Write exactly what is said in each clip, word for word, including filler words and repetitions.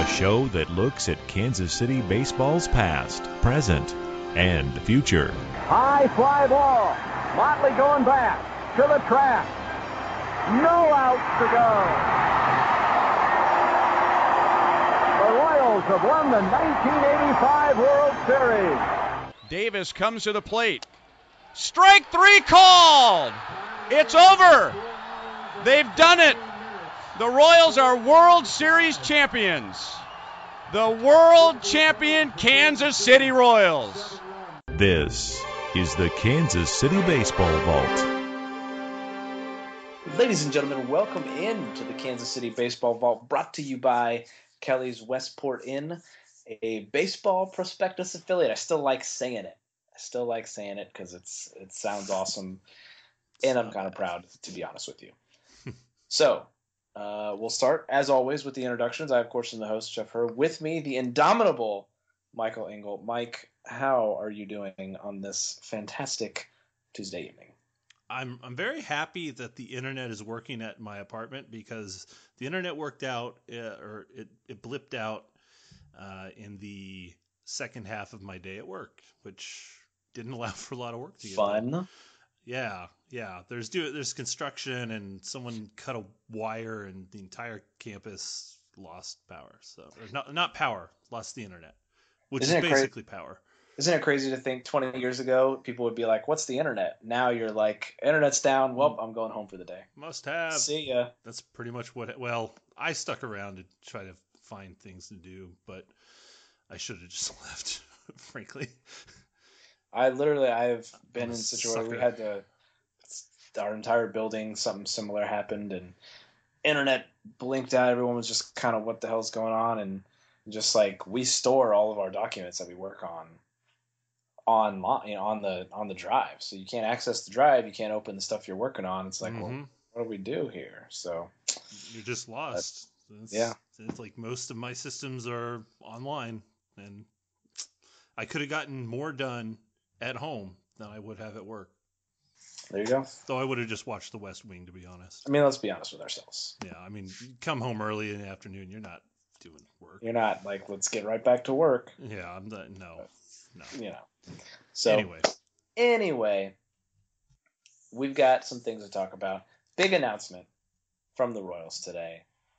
a show that looks at Kansas City baseball's past, present, and future. High fly ball. Motley going back to the track. No outs to go. The Royals have won the nineteen eighty-five World Series. Davis comes to the plate. Strike three called. It's over. They've done it. The Royals are World Series champions. The world champion Kansas City Royals. This is the Kansas City Baseball Vault. Ladies and gentlemen, welcome in to the Kansas City Baseball Vault, brought to you by Kelly's Westport Inn, a baseball prospectus affiliate. I still like saying it. I still like saying it because it's it sounds awesome, and I'm kind of proud, to be honest with you. So, uh, we'll start, as always, with the introductions. I, of course, am the host, Jeff Herr. With me, the indomitable Michael Engel. Mike, how are you doing on this fantastic Tuesday evening? I'm I'm very happy that the internet is working at my apartment, because the internet worked out, uh, or it, it blipped out uh, in the second half of my day at work, which didn't allow for a lot of work to get Fun. done. Yeah, yeah. There's do there's construction, and someone cut a wire, and the entire campus lost power. So, or not not power, lost the internet, which Isn't is it cra- basically power. Isn't it crazy to think twenty years ago, people would be like, what's the internet? Now you're like, internet's down. Well, I'm going home for the day. Must have. See ya. That's pretty much what, well, I stuck around to try to find things to do, but I should have just left, frankly. I literally, I've been I'm a in situations where we sucker. had to, our entire building, something similar happened, and internet blinked out. Everyone was just kind of, what the hell's going on? And just like, we store all of our documents that we work on online, you know, on the on the drive. So you can't access the drive, you can't open the stuff you're working on. It's like, Mhm. well, what do we do here? So You're just lost. It's, yeah. It's like most of my systems are online, and I could have gotten more done at home than I would have at work. there you go. Though I would have just watched The West Wing, to be honest. I mean, let's be honest with ourselves. Yeah, I mean, you come home early in the afternoon, you're not doing work. You're not like, let's get right back to work, Yeah, I'm not, no, no. you know. So Anyway, Anyway, we've got some things to talk about. Big announcement from the Royals today.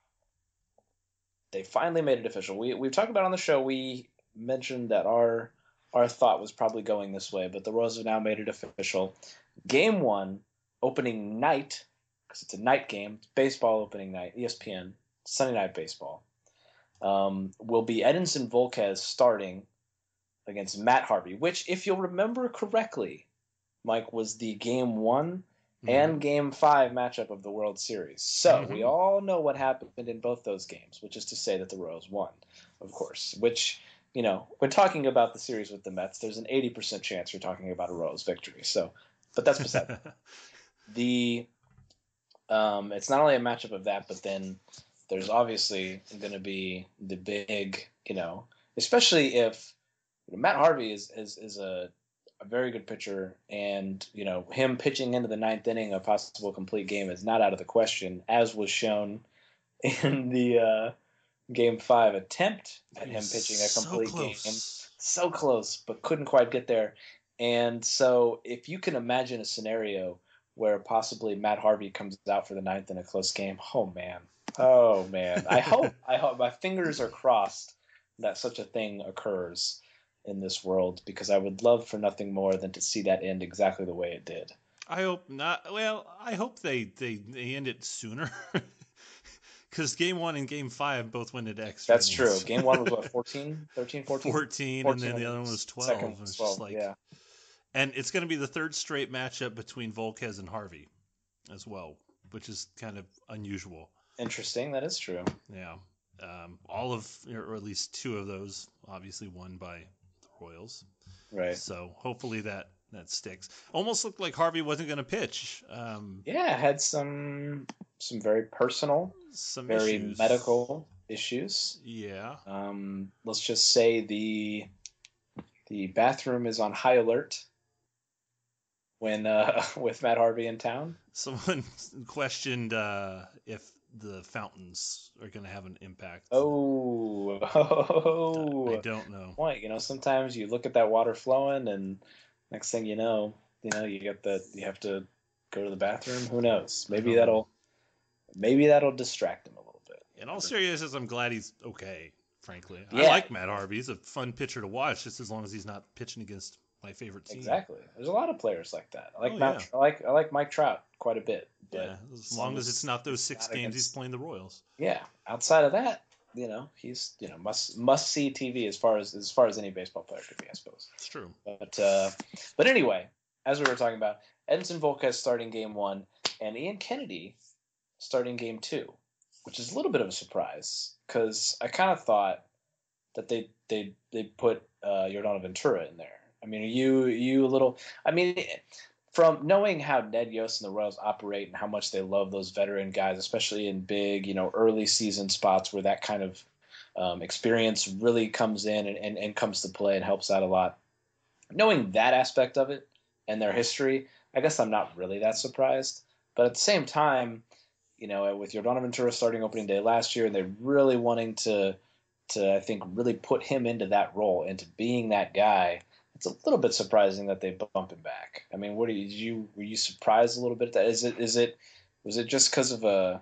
They finally made it official. We we've talked about it on the show. We mentioned that our our thought was probably going this way, but the Royals have now made it official. Game one, opening night, because it's a night game, it's baseball opening night, E S P N, Sunday Night Baseball, um, will be Edinson Volquez starting against Matt Harvey, which, if you'll remember correctly, Mike, was the game one Mhm. and game five matchup of the World Series. So Mhm. we all know what happened in both those games, which is to say that the Royals won, of course, which, you know, when talking about the series with the Mets, there's an eighty percent chance you're talking about a Royals victory. So, but that's beside the the um, it's not only a matchup of that, but then there's obviously going to be the big, you know, especially if Matt Harvey is is, is a, a very good pitcher, and you know, him pitching into the ninth inning, a possible complete game, is not out of the question, as was shown in the uh, game five attempt at him pitching a So complete close. game. So close, but couldn't quite get there. And so, if you can imagine a scenario where possibly Matt Harvey comes out for the ninth in a close game, oh man, oh man, I hope, I hope, my fingers are crossed that such a thing occurs in this world, because I would love for nothing more than to see that end exactly the way it did. I hope not. Well, I hope they, they, they end it sooner. Because game one and game five both went into extra That's innings. true. Game one was what, fourteen, thirteen, fourteen? fourteen, fourteen, and then the other one was twelve. Second It was twelve, just like, yeah. and it's going to be the third straight matchup between Volquez and Harvey as well, which is kind of unusual. Interesting. That is true. Yeah. Um, all of, or at least two of those, obviously won by the Royals. Right. So hopefully that, that sticks. Almost looked like Harvey wasn't going to pitch. Um, Yeah, had some some very personal, some very issues. medical issues. Yeah. Um, let's just say the the bathroom is on high alert when uh, with Matt Harvey in town. Someone questioned uh, if the fountains are going to have an impact. Oh, oh, I don't know. Point. You know, sometimes you look at that water flowing, and next thing you know, you know, you get the you have to go to the bathroom. Who knows? Maybe that'll know. maybe that'll distract him a little bit. In all seriousness, I'm glad he's okay. Frankly, Yeah. I like Matt Harvey. He's a fun pitcher to watch, just as long as he's not pitching against my favorite team. Exactly. There's a lot of players like that. I like Oh, Matt, yeah. I like I like Mike Trout quite a bit. But Yeah, as long as it's not those six not games against- he's playing the Royals. Yeah. Outside of that, you know, he's you know must must see T V as far as as far as any baseball player could be, I suppose. It's true. But uh, but anyway, as we were talking about, Edinson Volquez starting game one, and Ian Kennedy starting game two, which is a little bit of a surprise because I kind of thought that they they they put uh, Yordan Ventura in there. I mean, are you you a little? I mean, from knowing how Ned Yost and the Royals operate and how much they love those veteran guys, especially in big, you know, early season spots where that kind of um, experience really comes in and, and, and comes to play and helps out a lot. Knowing that aspect of it and their history, I guess I'm not really that surprised. But at the same time, you know, with Yordan Ventura starting opening day last year, and they're really wanting to, to I think, really put him into that role, into being that guy. It's a little bit surprising that they bump him back. I mean, what did you were you surprised a little bit? At that is it is it was it just because of a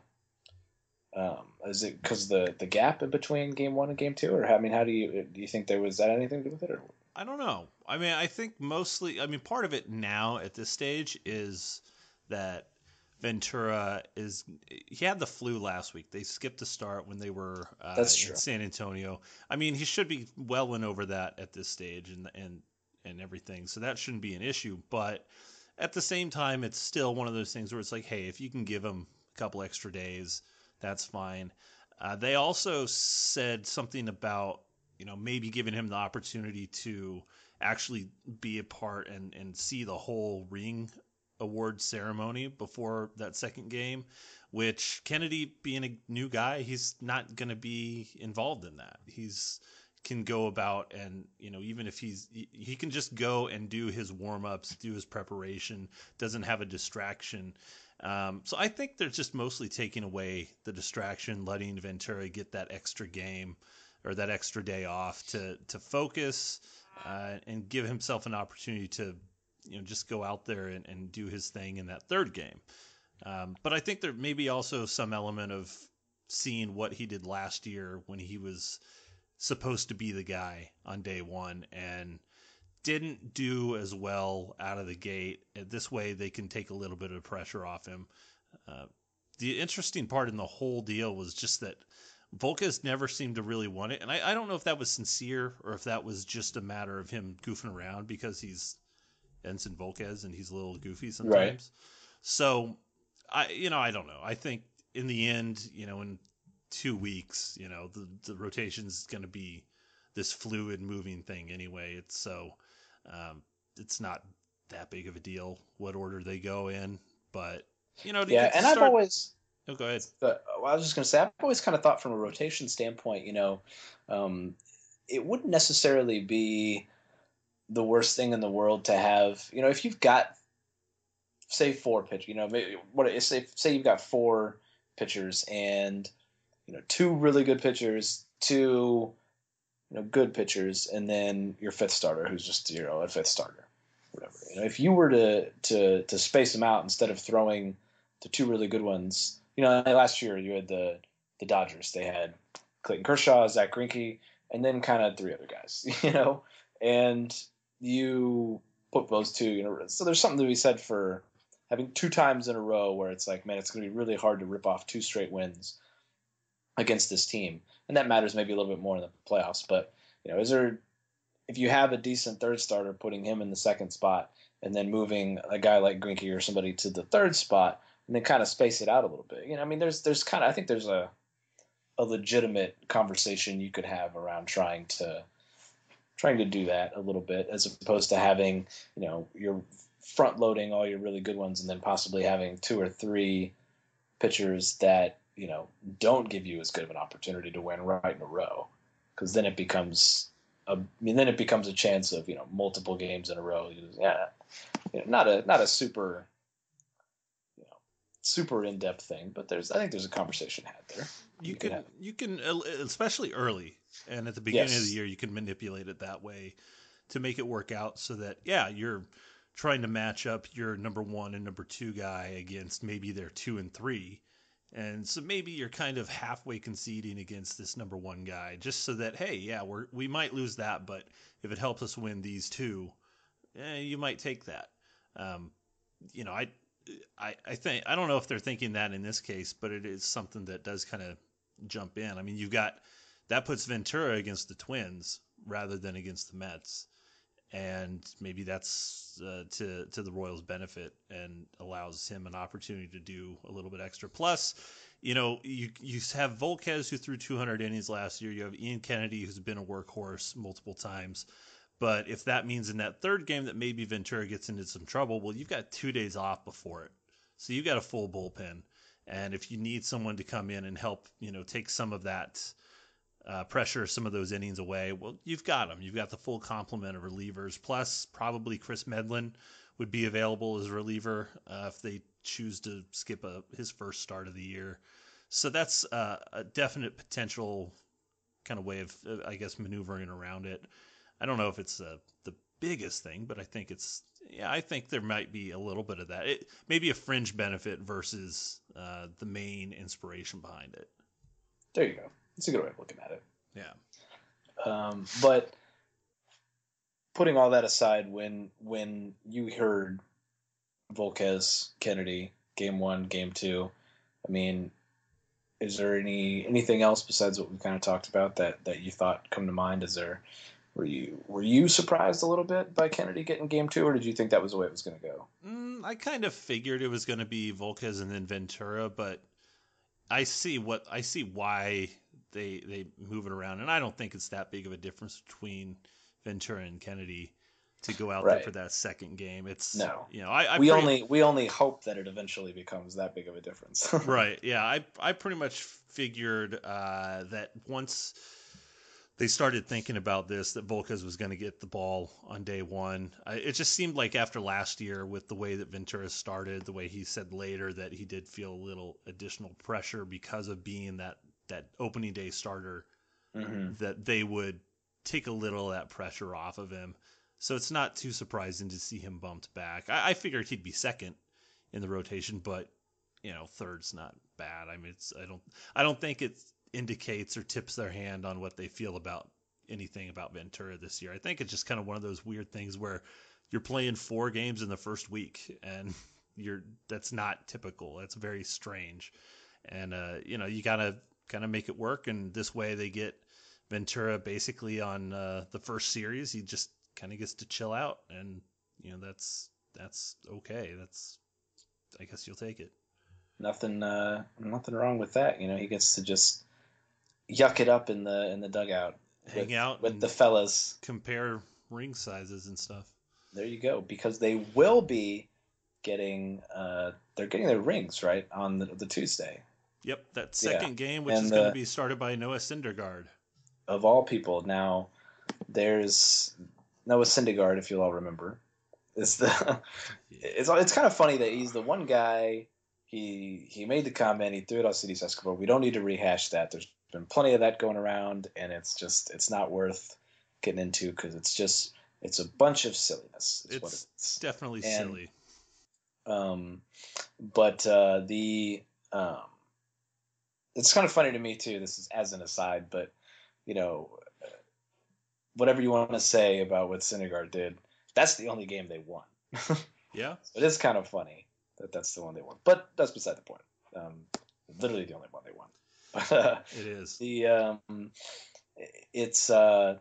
um, is it because the the gap in between game one and game two, or I mean, how do you do you think there was that anything to do with it? Or? I don't know. I mean, I think mostly. I mean, part of it now at this stage is that Ventura is he had the flu last week. They skipped the start when they were uh, That's in true. San Antonio. I mean, he should be well and over that at this stage, and and and everything. So that shouldn't be an issue. But at the same time, it's still one of those things where it's like, hey, if you can give him a couple extra days, that's fine. Uh, they also said something about, you know, maybe giving him the opportunity to actually be a part and, and see the whole ring award ceremony before that second game, which Kennedy being a new guy, he's not going to be involved in that. He's can go about and, you know, even if he's, he can just go and do his warm-ups, do his preparation, doesn't have a distraction. Um, so I think they're just mostly taking away the distraction, letting Ventura get that extra game or that extra day off to, to focus uh, and give himself an opportunity to, you know, just go out there and, and do his thing in that third game. Um, but I think there may be also some element of seeing what he did last year when he was supposed to be the guy on day one and didn't do as well out of the gate. This way they can take a little bit of pressure off him. Uh, the interesting part in the whole deal was just that Volquez never seemed to really want it. And I, I don't know if that was sincere or if that was just a matter of him goofing around because he's Edinson Volquez and he's a little goofy sometimes. Right. So I, you know, I don't know. I think in the end, you know, in two weeks, you know, the, the rotation is going to be this fluid moving thing anyway. It's so, um, it's not that big of a deal what order they go in, but you know, to Yeah, get to and start... I've always. Oh, go ahead. But well, I was just going to say, I've always kind of thought from a rotation standpoint, you know, um, it wouldn't necessarily be the worst thing in the world to have, you know, if you've got, say, four pitchers, you know, maybe what say say you've got four pitchers and, you know, two really good pitchers, two, you know, good pitchers, and then your fifth starter, who's just, you know, a fifth starter, whatever. You know, if you were to to to space them out instead of throwing the two really good ones, you know, last year you had the the Dodgers. They had Clayton Kershaw, Zach Greinke, and then kind of three other guys, you know, and you put those two, you know, so there's something to be said for having two times in a row where it's like, man, it's going to be really hard to rip off two straight wins against this team. And that matters maybe a little bit more in the playoffs. But, you know, is there, if you have a decent third starter, putting him in the second spot and then moving a guy like Greinke or somebody to the third spot and then kind of space it out a little bit. You know, I mean, there's, there's kind of, I think there's a, a legitimate conversation you could have around trying to, trying to do that a little bit as opposed to having, you know, you're front loading all your really good ones and then possibly having two or three pitchers that, you know, don't give you as good of an opportunity to win right in a row. Cause then it becomes a, I mean, then it becomes a chance of, you know, multiple games in a row. Yeah. You know, not a, not a super, you know, super in-depth thing, but there's I think there's a conversation had there. You, you can, can you can, especially early and at the beginning yes. of the year, you can manipulate it that way to make it work out so that, yeah, you're trying to match up your number one and number two guy against maybe their two and three. And so maybe you're kind of halfway conceding against this number one guy just so that, hey, yeah, we're, we might lose that, but if it helps us win these two, eh, you might take that. Um, you know, I, I, I think, I don't know if they're thinking that in this case, but it is something that does kind of jump in. I mean, you've got, that puts Ventura against the Twins rather than against the Mets. And maybe that's uh, to to the Royals' benefit and allows him an opportunity to do a little bit extra. Plus, you know, you you have Volquez, who threw two hundred innings last year. You have Ian Kennedy, who's been a workhorse multiple times. But if that means in that third game that maybe Ventura gets into some trouble, well, you've got two days off before it. So you've got a full bullpen. And if you need someone to come in and help, you know, take some of that Uh, pressure some of those innings away, well, you've got them. You've got the full complement of relievers. Plus, probably Chris Medlin would be available as a reliever uh, if they choose to skip a, his first start of the year. So that's uh, a definite potential kind of way of, uh, I guess, maneuvering around it. I don't know if it's uh, the biggest thing, but I think it's, yeah, I think there might be a little bit of that. It maybe a fringe benefit versus uh, the main inspiration behind it. There you go. It's a good way of looking at it. Yeah. Um, but putting all that aside, when when you heard Volquez, Kennedy, game one, game two, I mean, is there any anything else besides what we kind of talked about that, that you thought come to mind? Is there were you were you surprised a little bit by Kennedy getting game two, or did you think that was the way it was going to go? Mm, I kind of figured it was going to be Volquez and then Ventura, but I see what I see why they they move it around, and I don't think it's that big of a difference between Ventura and Kennedy to go out right. there for that second game. It's no, you know, I, I we pretty, only we only hope that it eventually becomes that big of a difference. Right? Yeah, I I pretty much figured uh, that once they started thinking about this, that Volquez was going to get the ball on day one. I, it just seemed like after last year, with the way that Ventura started, the way he said later that he did feel a little additional pressure because of being that. that opening day starter, mm-hmm. that they would take a little of that pressure off of him. So it's not too surprising to see him bumped back. I, I figured he'd be second in the rotation, but you know, third's not bad. I mean, it's, I don't, I don't think it indicates or tips their hand on what they feel about anything about Ventura this year. I think it's just kind of one of those weird things where you're playing four games in the first week and you're, that's not typical. That's very strange. And, uh, you know, you gotta, kind of make it work, and this way they get Ventura basically on uh, the first series. He just kind of gets to chill out, and you know that's that's okay. That's I guess you'll take it. Nothing, uh, nothing wrong with that. You know, he gets to just yuck it up in the in the dugout, hang with, out with the fellas, compare ring sizes and stuff. There you go, because they will be getting uh, they're getting their rings right on the, the Tuesday. Yep, that second yeah. game, which and is the, going to be started by Noah Syndergaard. Of all people. Now, there's Noah Syndergaard, if you'll all remember. Is the it's it's kind of funny that he's the one guy. He he made the comment. He threw it on Cities Escobar. We don't need to rehash that. There's been plenty of that going around, and it's just it's not worth getting into because it's just it's a bunch of silliness. Is it's what it is. Definitely and, silly. Um, but uh, the um. It's kind of funny to me too. This is as an aside, but you know, whatever you want to say about what Syndergaard did, that's the only game they won. Yeah, so it is kind of funny that that's the one they won, but that's beside the point. Um, literally the only one they won. But, uh, it is the um, it's. Uh,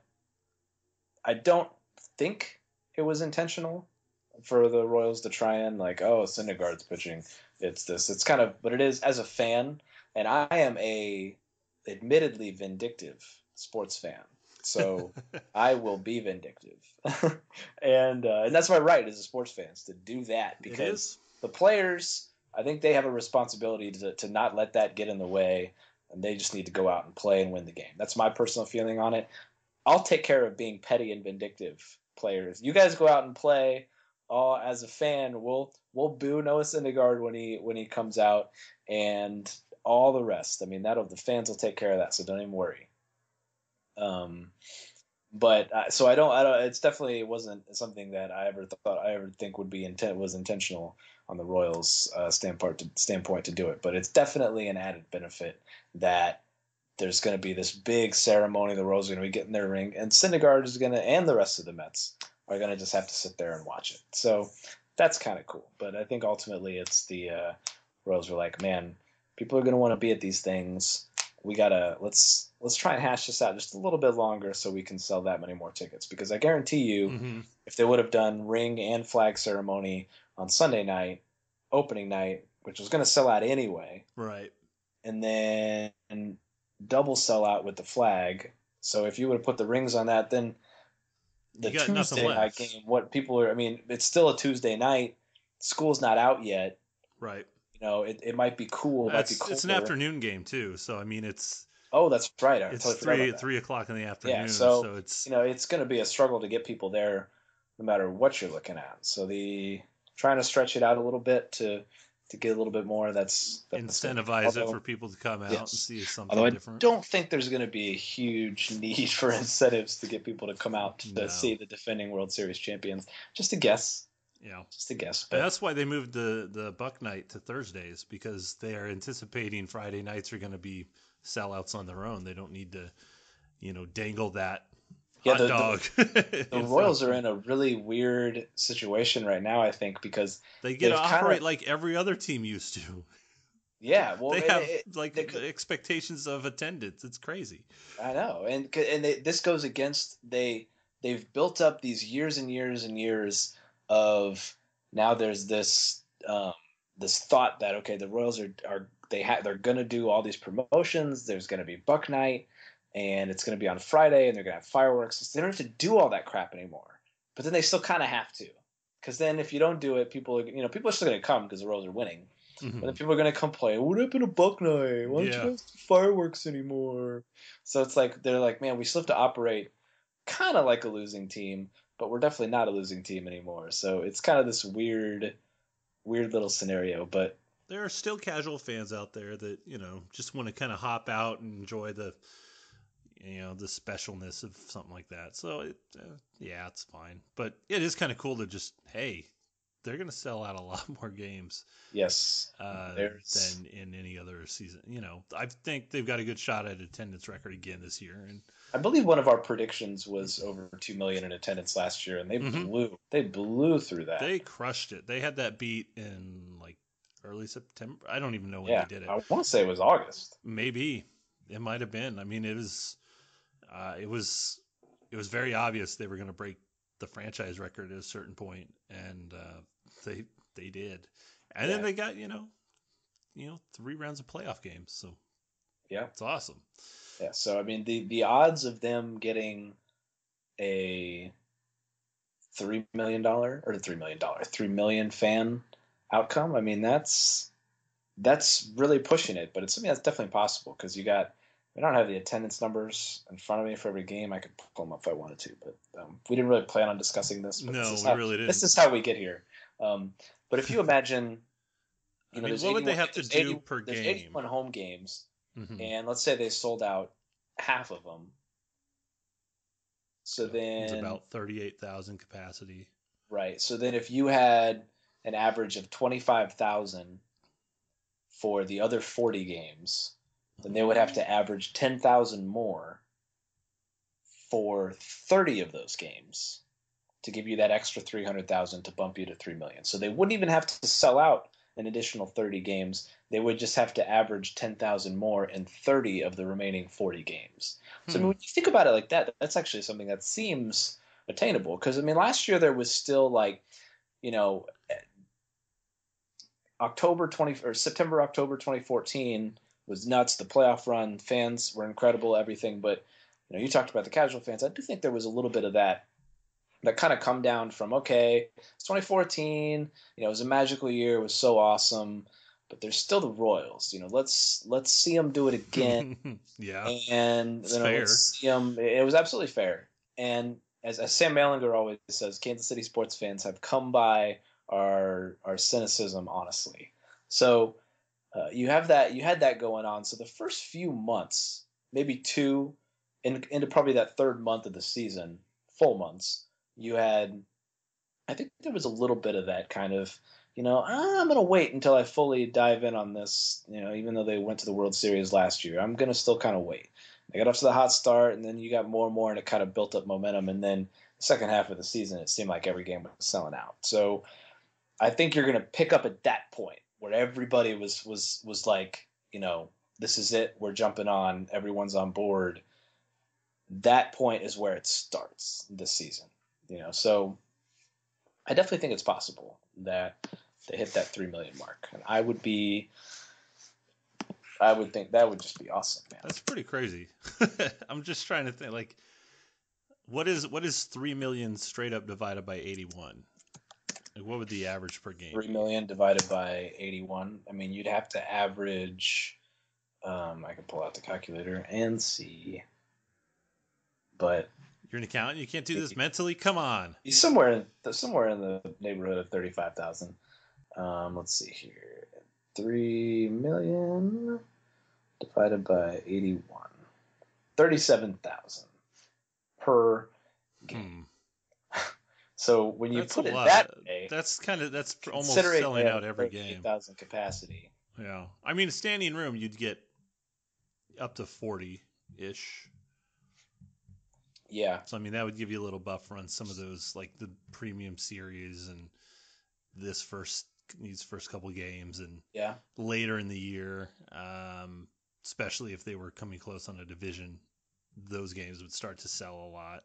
I don't think it was intentional for the Royals to try and like, oh, Syndergaard's pitching. It's this. It's kind of, but it is as a fan. And I am a admittedly vindictive sports fan, so I will be vindictive, and uh, and that's my right as a sports fan to do that because the players, I think they have a responsibility to to not let that get in the way, and they just need to go out and play and win the game. That's my personal feeling on it. I'll take care of being petty and vindictive players. You guys go out and play. all as a fan, we'll we'll boo Noah Syndergaard when he when he comes out, and all the rest. I mean, that'll the fans will take care of that, so don't even worry. Um, but uh, so I don't, I don't. It's definitely wasn't something that I ever thought I ever think would be intent was intentional on the Royals' uh, standpoint to, standpoint to do it. But it's definitely an added benefit that there's going to be this big ceremony. The Royals are going to be getting their ring, and Syndergaard is going to, and the rest of the Mets are going to just have to sit there and watch it. So that's kind of cool. But I think ultimately it's the uh, Royals are like, man, people are going to want to be at these things. We gotta let's let's try and hash this out just a little bit longer so we can sell that many more tickets. Because I guarantee you, mm-hmm. if they would have done ring and flag ceremony on Sunday night, opening night, which was going to sell out anyway, right, and then double sell out with the flag. So if you would have put the rings on that, then the Tuesday night game, what people are, I mean, it's still a Tuesday night. School's not out yet, right? You know, it, it might be cool. It might be it's an afternoon game too, so I mean, it's oh, that's right. I it's totally three three o'clock in the afternoon. Yeah, so, so it's you know, it's going to be a struggle to get people there, no matter what you're looking at. So the trying to stretch it out a little bit to to get a little bit more. That's, that's incentivize although, it for people to come out yes. and see something although different. I don't think there's going to be a huge need for incentives to get people to come out to no. see the defending World Series champions. Just a guess. Yeah, just a guess. But and that's why they moved the the Buck night to Thursdays, because they are anticipating Friday nights are going to be sellouts on their own. They don't need to, you know, dangle that yeah, hot the, dog. The, the Royals are in a really weird situation right now, I think, because they get to operate kinda, like every other team used to. Yeah, well, they it, have it, like it, the expectations of attendance. It's crazy. I know, and and they, this goes against they they've built up these years and years and years of now there's this um, this thought that okay, the Royals are are they have they're gonna do all these promotions. There's gonna be Buck Night, and it's gonna be on Friday, and they're gonna have fireworks. So they don't have to do all that crap anymore. But then they still kind of have to, because then if you don't do it, people are, you know people are still gonna come because the Royals are winning. Mm-hmm. But then people are gonna complain. What happened to Buck Night? Why don't yeah. you guys do fireworks anymore? So it's like they're like, man, we still have to operate kind of like a losing team, but we're definitely not a losing team anymore. So it's kind of this weird, weird little scenario. But there are still casual fans out there that, you know, just want to kind of hop out and enjoy the, you know, the specialness of something like that. So it, uh, yeah, it's fine. But it is kind of cool to just, hey, they're going to sell out a lot more games. Yes. Uh, than in any other season. You know, I think they've got a good shot at attendance record again this year. And I believe one of our predictions was over two million in attendance last year, and they mm-hmm. blew. They blew through that. They crushed it. They had that beat in like early September. I don't even know when yeah, they did it. I want to say it was August. Maybe it might have been. I mean, it was. Uh, it was. It was very obvious they were going to break the franchise record at a certain point, and uh, they they did. And yeah. then they got you know, you know, three rounds of playoff games. So yeah, it's awesome. Yeah, so I mean the, the odds of them getting a three million dollar or three million dollar three million fan outcome, I mean that's that's really pushing it, but it's something that's definitely possible because you got I don't have the attendance numbers in front of me for every game. I could pull them up if I wanted to, but um, we didn't really plan on discussing this. But no, this is we how, really didn't. This is how we get here. Um, but if you imagine, you know, I mean, what would they have to do eighty, per there's game? eighty-one home games. Mm-hmm. And let's say they sold out half of them. So then it's about thirty-eight thousand capacity. Right. So then if you had an average of twenty-five thousand for the other forty games, then they would have to average ten thousand more for thirty of those games to give you that extra three hundred thousand to bump you to three million. So they wouldn't even have to sell out an additional thirty games. They would just have to average ten thousand more in thirty of the remaining forty games. So hmm. I mean, when you think about it like that, that's actually something that seems attainable. Because I mean, last year there was still like, you know, October twenty or September October twenty fourteen was nuts. The playoff run, fans were incredible, everything. But you know, you talked about the casual fans. I do think there was a little bit of that. That kind of come down from, okay, it's twenty fourteen, you know, it was a magical year, it was so awesome, but there's still the Royals, you know, let's let's see them do it again. yeah, and you know, let's see them. It was absolutely fair, and as, as Sam Malinger always says, Kansas City sports fans have come by our our cynicism honestly. So uh, you have that you had that going on. So the first few months, maybe two, in, into probably that third month of the season, full months, you had. I think there was a little bit of that kind of, you know, ah, I'm going to wait until I fully dive in on this, you know, even though they went to the World Series last year. I'm going to still kind of wait. They got off to the hot start, and then you got more and more, and it kind of built up momentum. And then the second half of the season, it seemed like every game was selling out. So I think you're going to pick up at that point where everybody was was was like, you know, this is it. We're jumping on. Everyone's on board. That point is where it starts this season, you know, so I definitely think it's possible that they hit that three million mark, and I would be, I would think that would just be awesome, man. That's pretty crazy. I'm just trying to think, like, what is what is three million straight up divided by eighty-one? Like, what would the average per game? Three million divided by eighty-one. I mean, you'd have to average. Um, I can pull out the calculator and see, but. You're an accountant. You can't do this mentally. Come on. He's somewhere, somewhere in the neighborhood of thirty-five thousand. Um, let's see here, three million divided by eighty-one, thirty-seven thousand per game. Hmm. So when you that's put it lot. that way, that's kind of that's almost selling out every game. Thousand capacity. Yeah, I mean, a standing room, you'd get up to forty ish. Yeah. So, I mean, that would give you a little buffer on some of those, like the premium series and this first, these first couple games and yeah. later in the year, um, especially if they were coming close on a division, those games would start to sell a lot.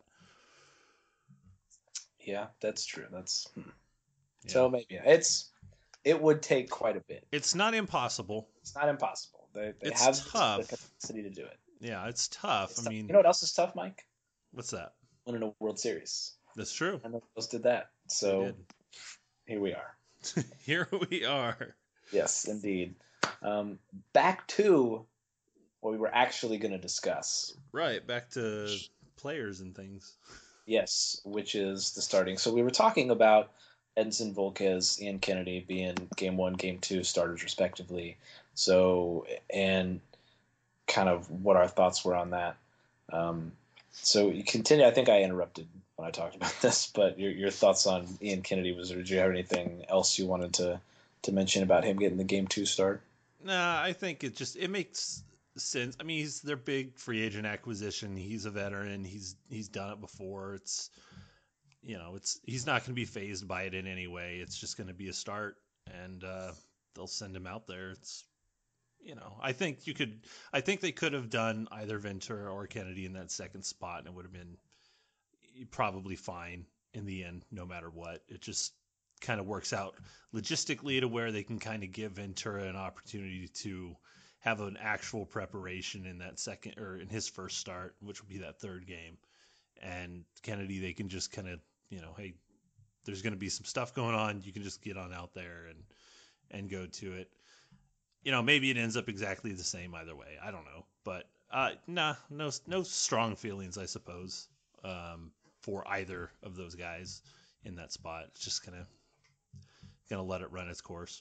Yeah, that's true. That's hmm. yeah. So maybe it's, it would take quite a bit. It's not impossible. It's not impossible. They, they it's have tough. the capacity to do it. Yeah, it's tough. It's I tough. mean, you know what else is tough, Mike? What's that? Winning a World Series. That's true. And those did that. So here we are. Here we are. Yes, indeed. Um, back to what we were actually going to discuss. Right, back to players and things. Yes, which is the starting. So we were talking about Edinson Volquez, Ian Kennedy being game one, game two starters respectively. So, and kind of what our thoughts were on that. Um, So you continue. I think I interrupted when I talked about this, but your your thoughts on Ian Kennedy was? Or did you have anything else you wanted to, to mention about him getting the game two start? Nah, I think it just it makes sense. I mean, he's their big free agent acquisition. He's a veteran. He's he's done it before. It's you know, it's he's not going to be fazed by it in any way. It's just going to be a start, and uh, they'll send him out there. It's You know, I think you could. I think they could have done either Ventura or Kennedy in that second spot, and it would have been probably fine in the end, no matter what. It just kind of works out logistically to where they can kind of give Ventura an opportunity to have an actual preparation in that second or in his first start, which would be that third game. And Kennedy, they can just kind of, you know, hey, there's going to be some stuff going on. You can just get on out there and and go to it. You know, maybe it ends up exactly the same either way. I don't know, but uh, nah, no, no strong feelings, I suppose, um, for either of those guys in that spot. It's just gonna gonna let it run its course.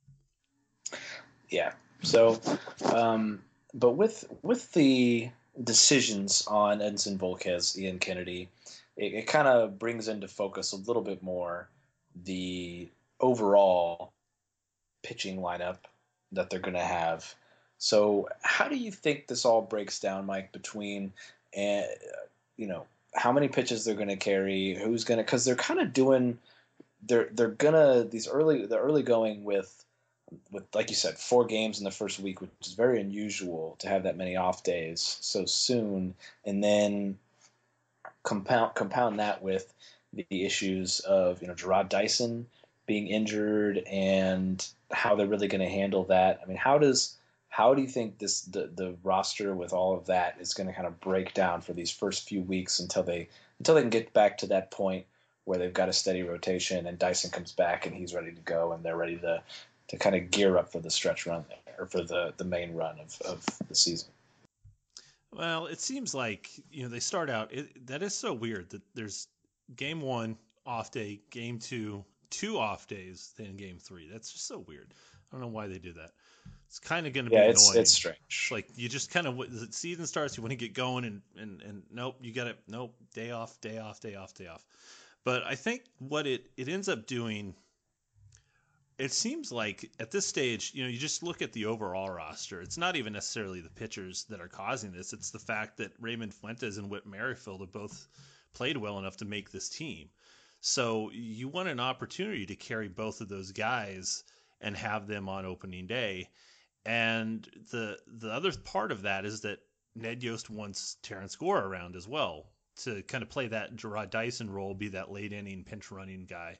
Yeah. So, um, but with with the decisions on Edinson Volquez, Ian Kennedy, it, it kind of brings into focus a little bit more the overall pitching lineup that they're going to have. So how do you think this all breaks down, Mike, between, uh, you know, how many pitches they're going to carry, who's going to, because they're kind of doing, they're they're going to, these early, the early going with, with, like you said, four games in the first week, which is very unusual to have that many off days so soon. And then compound, compound that with the issues of, you know, Gerard Dyson being injured and how they're really going to handle that. I mean, how does how do you think this the, the roster with all of that is going to kind of break down for these first few weeks until they until they can get back to that point where they've got a steady rotation and Dyson comes back and he's ready to go and they're ready to to kind of gear up for the stretch run there, or for the, the main run of, of the season? Well, it seems like, you know, they start out, it, that is so weird that there's game one, off day, game two, two off days, then game three. That's just so weird. I don't know why they do that. It's kind of going to Yeah, be it's annoying. it's strange. It's like you just kind of, the season starts, you want to get going, and, and, and nope, you got it. Nope, day off, day off, day off, day off. But I think what it, it ends up doing, it seems like at this stage, you know, you just look at the overall roster. It's not even necessarily the pitchers that are causing this. It's the fact that Raymond Fuentes and Whit Merrifield have both played well enough to make this team. So you want an opportunity to carry both of those guys and have them on opening day. And the the other part of that is that Ned Yost wants Terrence Gore around as well to kind of play that Gerard Dyson role, be that late inning pinch running guy.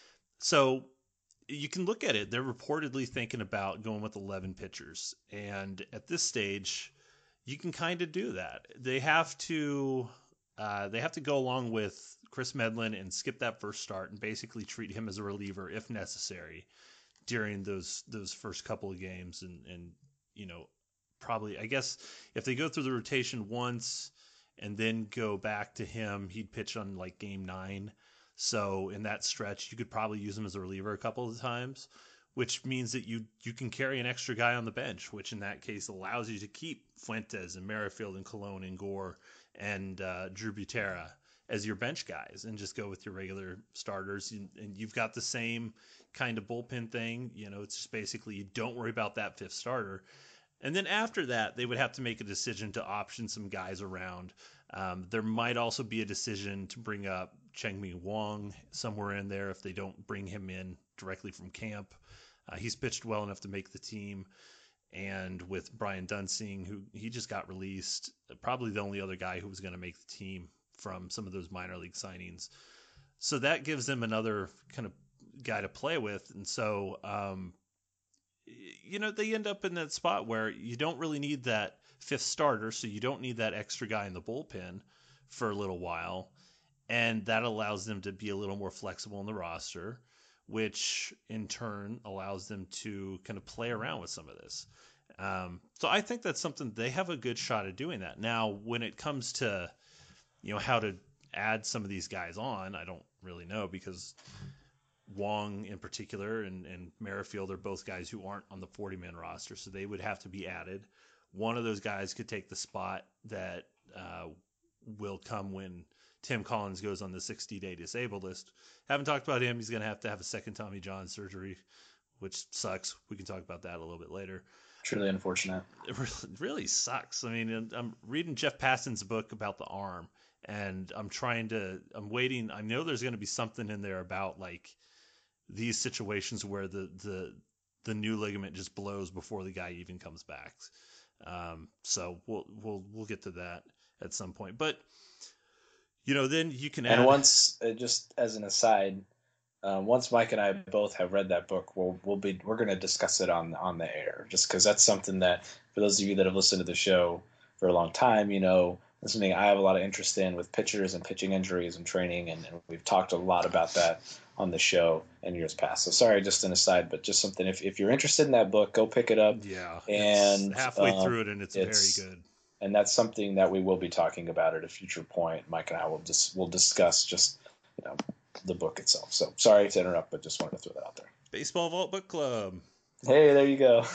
So you can look at it. They're reportedly thinking about going with eleven pitchers. And at this stage, you can kind of do that. They have to uh, they have to go along with Chris Medlin and skip that first start and basically treat him as a reliever if necessary during those those first couple of games. And, and you know, probably, I guess, if they go through the rotation once and then go back to him, he'd pitch on like game nine. So in that stretch, you could probably use him as a reliever a couple of times, which means that you you can carry an extra guy on the bench, which in that case allows you to keep Fuentes and Merrifield and Colon and Gore and uh, Drew Butera as your bench guys and just go with your regular starters. And, and you've got the same kind of bullpen thing. You know, it's just basically you don't worry about that fifth starter. And then after that, they would have to make a decision to option some guys around. Um, there might also be a decision to bring up Cheng-Mi Wong somewhere in there if they don't bring him in directly from camp. Uh, he's pitched well enough to make the team. And with Brian Dunsing, who he just got released, probably the only other guy who was going to make the team from some of those minor league signings. So that gives them another kind of guy to play with. And so, um, you know, they end up in that spot where you don't really need that fifth starter, so you don't need that extra guy in the bullpen for a little while. And that allows them to be a little more flexible in the roster, which in turn allows them to kind of play around with some of this. Um, so I think that's something they have a good shot at doing that. Now, when it comes to, you know, how to add some of these guys on, I don't really know, because Wong in particular and, and Merrifield are both guys who aren't on the forty-man roster, so they would have to be added. One of those guys could take the spot that uh, will come when Tim Collins goes on the sixty-day disabled list. Haven't talked about him. He's going to have to have a second Tommy John surgery, which sucks. We can talk about that a little bit later. Truly unfortunate. It really sucks. I mean, I'm reading Jeff Passan's book about the arm, and I'm trying to, I'm waiting. I know there's going to be something in there about like these situations where the, the, the new ligament just blows before the guy even comes back. Um, so we'll, we'll, we'll get to that at some point, but you know, then you can add. And once, uh, just as an aside, uh, once Mike and I both have read that book, we'll we'll be we're going to discuss it on on the air, just because that's something that, for those of you that have listened to the show for a long time, you know, that's something I have a lot of interest in with pitchers and pitching injuries and training, and, and we've talked a lot about that on the show in years past. So sorry, just an aside, but just something. If if you're interested in that book, go pick it up. Yeah, and it's halfway um, through it, and it's, it's very good. And that's something that we will be talking about at a future point. Mike and I will just will discuss just, you know, the book itself. So sorry to interrupt, but just wanted to throw that out there. Baseball Vault Book Club. Hey, there you go.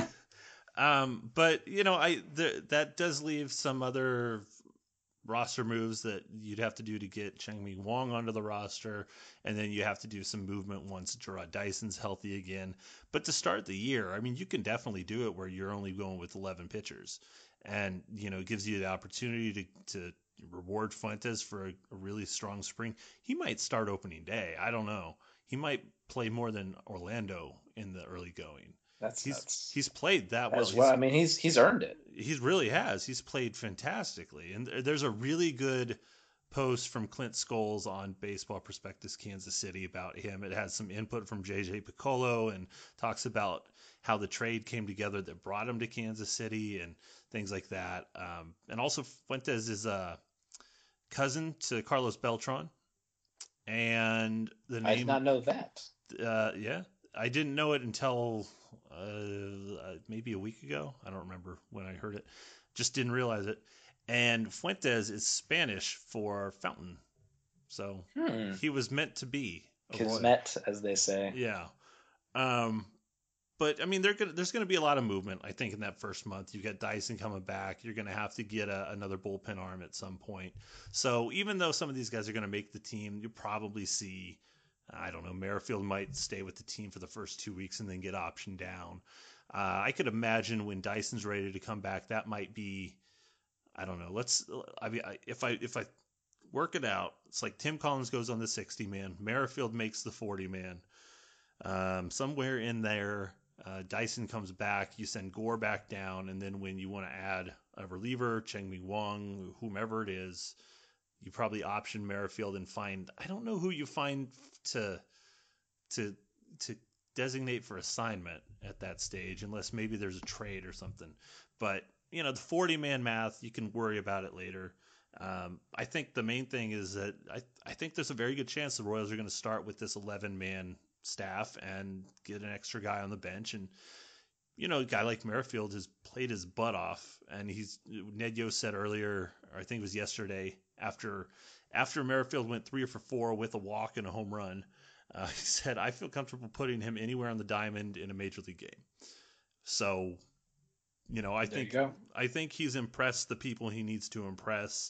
um, but you know, I the, that does leave some other roster moves that you'd have to do to get Cheng-Mi Wong onto the roster, and then you have to do some movement once Gerard Dyson's healthy again. But to start the year, I mean, you can definitely do it where you're only going with eleven pitchers. And, you know, it gives you the opportunity to, to reward Fuentes for a, a really strong spring. He might start opening day. I don't know. He might play more than Orlando in the early going. That's he's nuts. he's played that well. As well. I mean, he's he's earned it. He really has. He's played fantastically. And there's a really good post from Clint Scholes on Baseball Prospectus Kansas City about him. It has some input from J J Piccolo and talks about how the trade came together that brought him to Kansas City and things like that. Um, and also Fuentes is a cousin to Carlos Beltran. And the name, I did not know that. Uh, yeah, I didn't know it until uh, maybe a week ago. I don't remember when I heard it. Just didn't realize it. And Fuentes is Spanish for fountain. So Hmm. he was meant to be a Royal. Kismet, as they say. Yeah. Um, but, I mean, gonna, there's going to be a lot of movement, I think, in that first month. You've got Dyson coming back. You're going to have to get a, another bullpen arm at some point. So even though some of these guys are going to make the team, you'll probably see, I don't know, Merrifield might stay with the team for the first two weeks and then get optioned down. Uh, I could imagine when Dyson's ready to come back, that might be, I don't know. Let's, I mean, if I, if I work it out, it's like Tim Collins goes on the sixty man, Merrifield makes the forty man. Um, somewhere in there, uh, Dyson comes back, you send Gore back down, and then when you want to add a reliever, Cheng-Ming Wang, whomever it is, you probably option Merrifield and find, I don't know who you find to, to, to designate for assignment at that stage, unless maybe there's a trade or something. But, you know, the forty man math, you can worry about it later. Um, I think the main thing is that I, I think there's a very good chance the Royals are going to start with this eleven man staff and get an extra guy on the bench. And, you know, a guy like Merrifield has played his butt off. And he's, Ned Yost said earlier, or I think it was yesterday, after after Merrifield went three for four with a walk and a home run, uh, he said, I feel comfortable putting him anywhere on the diamond in a major league game. So, you know, I There think you go. I think he's impressed the people he needs to impress,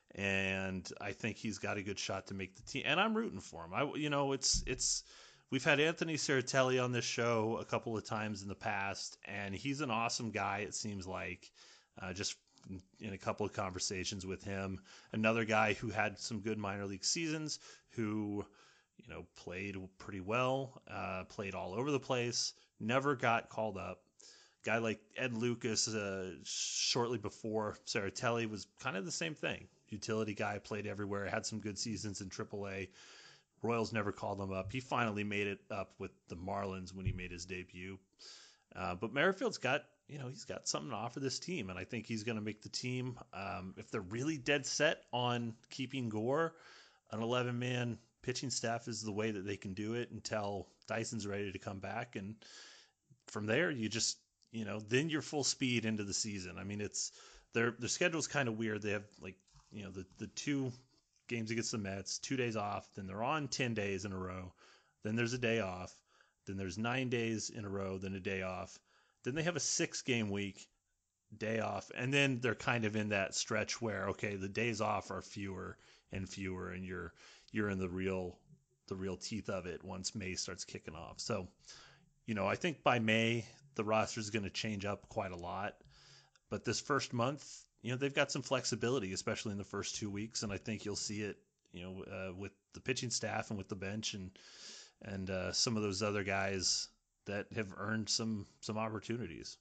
and I think he's got a good shot to make the team. And I'm rooting for him. I, you know, it's it's we've had Anthony Ceratelli on this show a couple of times in the past, and he's an awesome guy. It seems like, uh, just in a couple of conversations with him, another guy who had some good minor league seasons, who, you know, played pretty well, uh, played all over the place, never got called up. Guy like Ed Lucas, uh, shortly before Ceratelli, was kind of the same thing. Utility guy, played everywhere, had some good seasons in triple A. Royals never called him up. He finally made it up with the Marlins when he made his debut. Uh, but Merrifield's got, you know, he's got something to offer this team, and I think he's going to make the team. Um, if they're really dead set on keeping Gore, an eleven man pitching staff is the way that they can do it until Dyson's ready to come back. And from there, you just, you know, then you're full speed into the season. I mean, it's their their schedule's kind of weird. They have, like, you know, the, the two games against the Mets, two days off, then they're on ten days in a row, then there's a day off, then there's nine days in a row, then a day off, then they have a six game week, day off, and then they're kind of in that stretch where, okay, the days off are fewer and fewer, and you're you're in the real the real teeth of it once May starts kicking off. So, you know, I think by May the roster is going to change up quite a lot, but this first month, you know, they've got some flexibility, especially in the first two weeks, and I think you'll see it, you know, uh, with the pitching staff and with the bench and and uh, some of those other guys that have earned some some opportunities.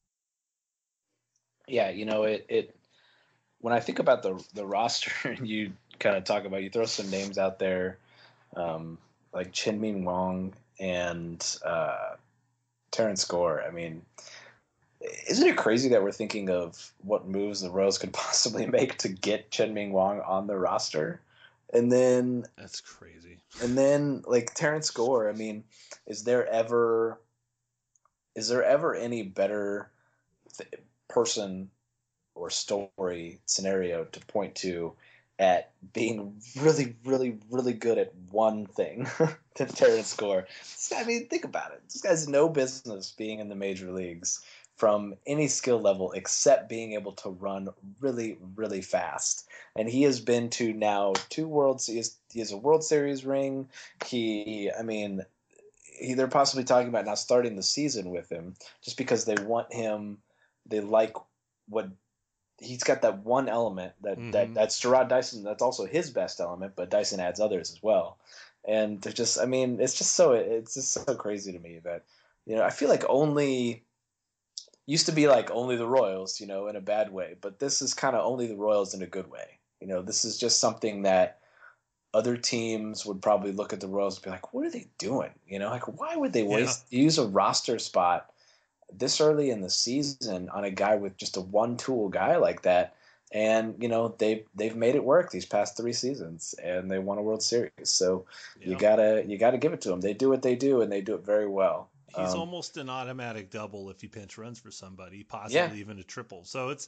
Yeah, you know, it it when I think about the the roster, and you kind of talk about, you throw some names out there, um, like Chien-Ming Wang and uh, Terrence Gore. I mean, isn't it crazy that we're thinking of what moves the Royals could possibly make to get Chien-Ming Wang on the roster? And then That's crazy. And then, like, Terrence Gore, I mean, is there ever is there ever any better th- person or story scenario to point to at being really, really, really good at one thing than Terrence Gore? I mean, think about it. This guy's no business being in the major leagues from any skill level except being able to run really, really fast. And he has been to now two World Series. He has a World Series ring. He, I mean, he, they're possibly talking about now starting the season with him just because they want him. They like what he's got, that one element that, mm-hmm. that that's Gerard Dyson. That's also his best element, but Dyson adds others as well. And they're just, I mean, it's just so, it's just so crazy to me that, you know, I feel like only used to be like only the Royals, you know, in a bad way, but this is kind of only the Royals in a good way. You know, this is just something that other teams would probably look at the Royals and be like, what are they doing? You know, like, why would they waste, yeah. use a roster spot this early in the season on a guy with just a one-tool guy like that? And, you know, they've, they've made it work these past three seasons, and they won a World Series. So yeah. you gotta, you gotta give it to them. They do what they do, and they do it very well. He's um, almost an automatic double if he pinch runs for somebody, possibly yeah. even a triple. So it's,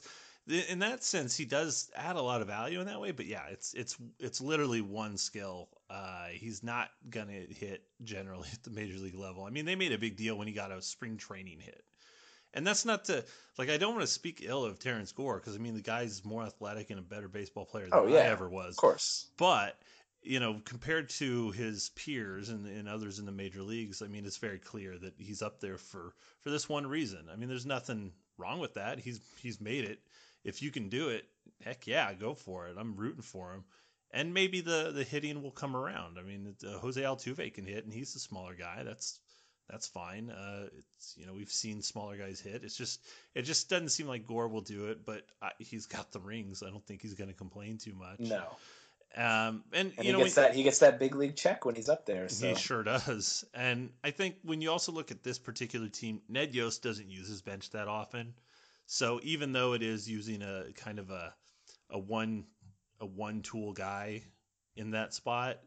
in that sense, he does add a lot of value in that way. But yeah, it's it's it's literally one skill. Uh, he's not gonna hit generally at the major league level. I mean, they made a big deal when he got a spring training hit, and that's not to like. I don't want to speak ill of Terrence Gore because I mean the guy's more athletic and a better baseball player than oh, yeah, I ever was. Of course, but you know, compared to his peers and, and others in the major leagues, I mean, it's very clear that he's up there for, for this one reason. I mean, there's nothing wrong with that. He's he's made it. If you can do it, heck yeah, go for it. I'm rooting for him. And maybe the, the hitting will come around. I mean, uh, Jose Altuve can hit, and he's a smaller guy. That's that's fine. Uh, it's you know we've seen smaller guys hit. It's just it just doesn't seem like Gore will do it. But I, he's got the rings. I don't think he's going to complain too much. No. Um, and, and you he know gets when, that he gets that big league check when he's up there. So. He sure does. And I think when you also look at this particular team, Ned Yost doesn't use his bench that often. So even though it is using a kind of a a one a one tool guy in that spot,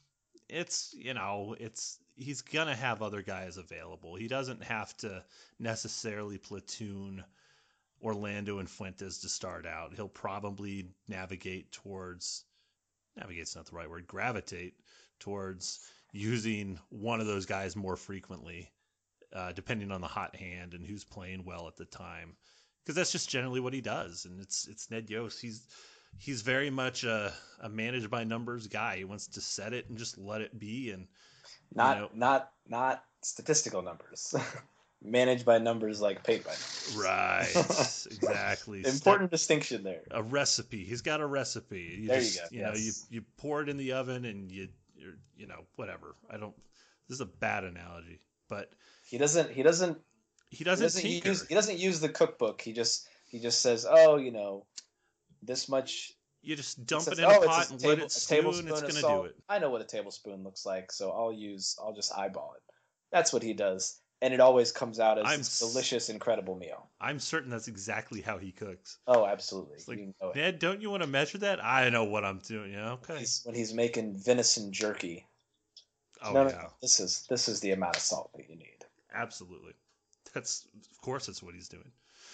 it's you know it's he's gonna have other guys available. He doesn't have to necessarily platoon Orlando and Fuentes to start out. He'll probably navigate towards navigate's not the right word, gravitate towards using one of those guys more frequently, uh, depending on the hot hand and who's playing well at the time. Because that's just generally what he does. And it's it's Ned Yost. He's he's very much a, a managed by numbers guy. He wants to set it and just let it be. And not you know, not not statistical numbers. Managed by numbers like paint by numbers. Right, exactly. Important Step, distinction there. A recipe. He's got a recipe. You there just, you go. You yes. know, you you pour it in the oven and you you're, you know whatever. I don't. This is a bad analogy, but he doesn't. He doesn't. He doesn't, he doesn't tinker. use. He doesn't use the cookbook. He just. He just says, "Oh, you know, this much." You just dump says, it in oh, a pot a and table, let it a stew, tablespoon and it's of going to salt. do it. I know what a tablespoon looks like, so I'll use. I'll just eyeball it. That's what he does. And it always comes out as I'm this delicious, incredible meal. I'm certain that's exactly how he cooks. Oh, absolutely. It's like, you know it. Ned, don't you want to measure that? I know what I'm doing. Yeah, okay. He's, when he's making venison jerky. Oh no, yeah, no, no, this is this is the amount of salt that you need. absolutely. That's of course that's what he's doing.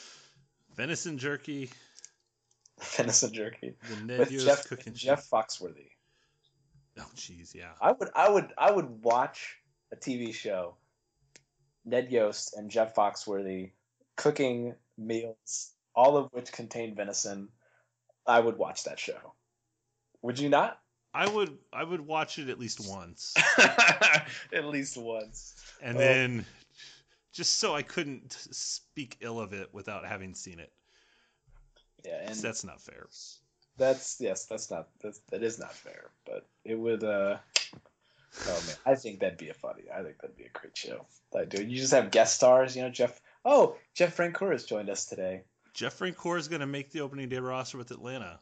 Venison jerky. Venison jerky The Ned with Yost Jeff cooking Jeff Foxworthy. Oh jeez, yeah. I would I would I would watch a T V show. Ned Yost and Jeff Foxworthy cooking meals, all of which contain venison. I would watch that show. Would you not? I would I would watch it at least once. At least once. And Oh. then just so I couldn't speak ill of it without having seen it. Yeah, and 'Cause that's not fair. that's yes, that's not that's, that is not fair. But it would. uh Oh man, I think that'd be a funny. I think that'd be a great show. I do. You just have guest stars. You know, Jeff. Oh, Jeff Francoeur has joined us today. Jeff Francoeur is going to make the opening day roster with Atlanta.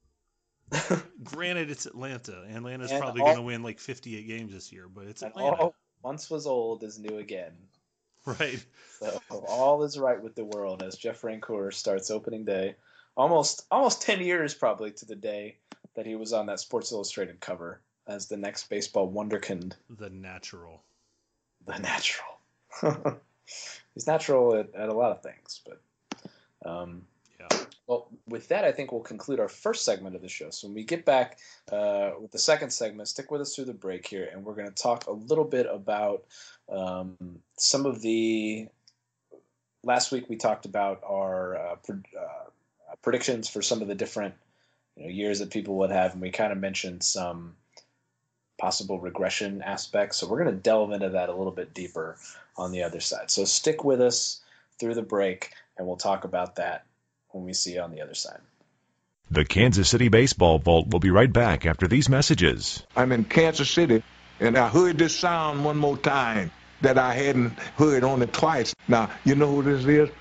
Granted, it's Atlanta. Atlanta's And probably all- going to win like fifty-eight games this year, but it's And Atlanta. all once was old is new again. Right. So all is right with the world as Jeff Francoeur starts opening day. Almost almost ten years probably to the day that he was on that Sports Illustrated cover as the next baseball wonderkind. The natural. The natural. He's natural at, at a lot of things, but um, Yeah. well, with that, I think we'll conclude our first segment of the show. So when we get back uh, with the second segment, stick with us through the break here, and we're going to talk a little bit about um, some of the. Last week we talked about our uh, pre- uh, predictions for some of the different you know, years that people would have, and we kind of mentioned some possible regression aspects. So we're going to delve into that a little bit deeper on the other side. So stick with us through the break, and we'll talk about that when we see you on the other side. The Kansas City Baseball Vault will be right back after these messages. I'm in Kansas City, and I heard this sound one more time that I hadn't heard on it twice. Now, you know who this is?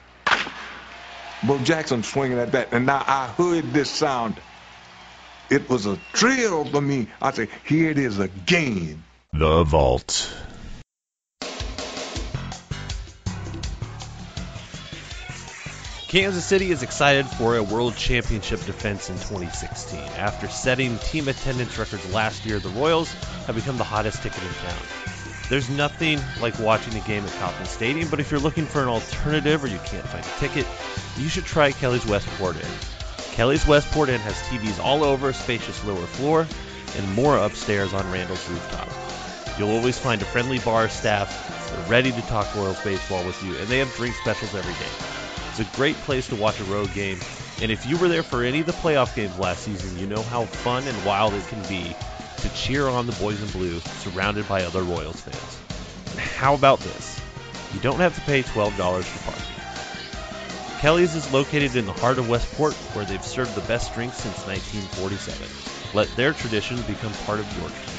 Bo Jackson swinging at that, and now I heard this sound. It was a thrill for me. I say, here it is again. The Vault. Kansas City is excited for a World Championship defense in twenty sixteen. After setting team attendance records last year, the Royals have become the hottest ticket in town. There's nothing like watching a game at Kauffman Stadium, but if you're looking for an alternative or you can't find a ticket, you should try Kelly's Westport Inn. Kelly's Westport Inn has T Vs all over a spacious lower floor and more upstairs on Randall's rooftop. You'll always find a friendly bar staff. They're ready to talk Royals baseball with you, and they have drink specials every day. It's a great place to watch a road game, and if you were there for any of the playoff games last season, you know how fun and wild it can be to cheer on the boys in blue surrounded by other Royals fans. And how about this? You don't have to pay twelve dollars for parking. Kelly's is located in the heart of Westport, where they've served the best drinks since nineteen forty-seven. Let their tradition become part of your tradition.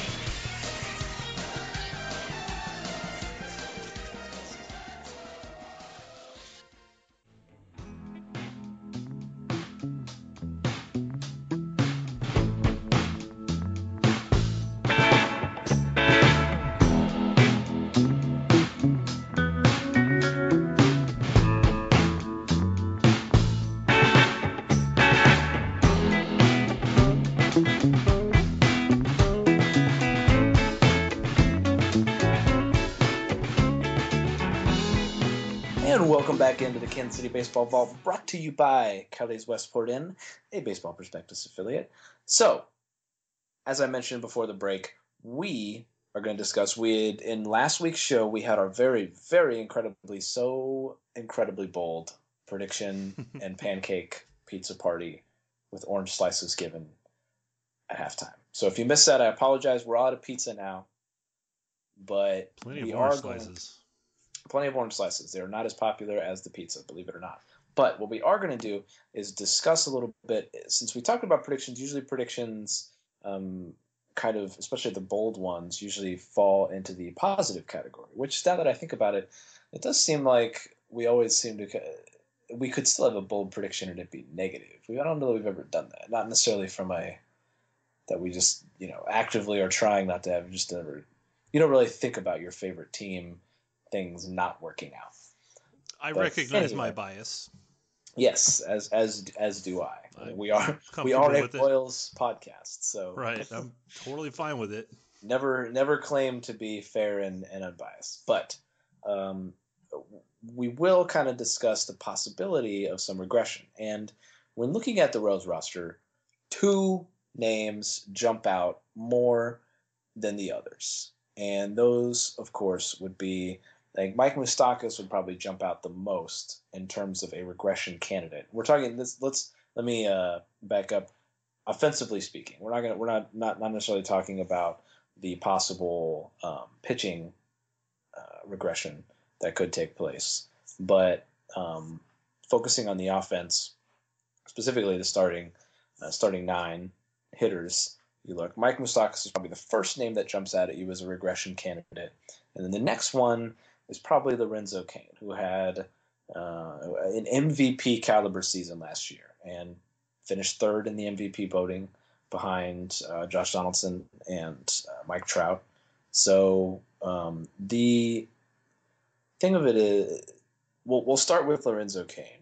Welcome back into the Kansas City Baseball Vault, brought to you by Kelly's Westport Inn, a Baseball Prospectus affiliate. So, as I mentioned before the break, we are going to discuss, we had, in last week's show, we had our very, very incredibly, so incredibly bold prediction and pancake pizza party with orange slices given at halftime. So if you missed that, I apologize. We're out of pizza now, but Plenty we of orange are going, slices. Plenty of orange slices. They're not as popular as the pizza, believe it or not. But what we are going to do is discuss a little bit, since we talked about predictions, usually predictions um, kind of, especially the bold ones, usually fall into the positive category, which now that I think about it, it does seem like we always seem to, we could still have a bold prediction and it be negative. We, I don't know that we've ever done that. Not necessarily from a, that we just, you know, actively are trying not to have, just never, you don't really think about your favorite team things not working out. I But recognize anyway, my bias. Yes, as as as do I. I'm we are we comfortable are a with it. Royals podcast, so Right. I'm totally fine with it. never never claim to be fair and, and unbiased. But um, we will kind of discuss the possibility of some regression. And when looking at the Royals roster, two names jump out more than the others. And those, of course, would be, I think Mike Moustakas would probably jump out the most in terms of a regression candidate. We're talking this. Let's let me uh, back up. Offensively speaking, we're not gonna we're not not, not necessarily talking about the possible um, pitching uh, regression that could take place, but um, focusing on the offense, specifically the starting uh, starting nine hitters. You look, Mike Moustakas is probably the first name that jumps out at you as a regression candidate. And then the next one is probably Lorenzo Cain, who had uh, an M V P caliber season last year and finished third in the M V P voting behind uh, Josh Donaldson and uh, Mike Trout. So um, the thing of it is, we'll, we'll start with Lorenzo Cain.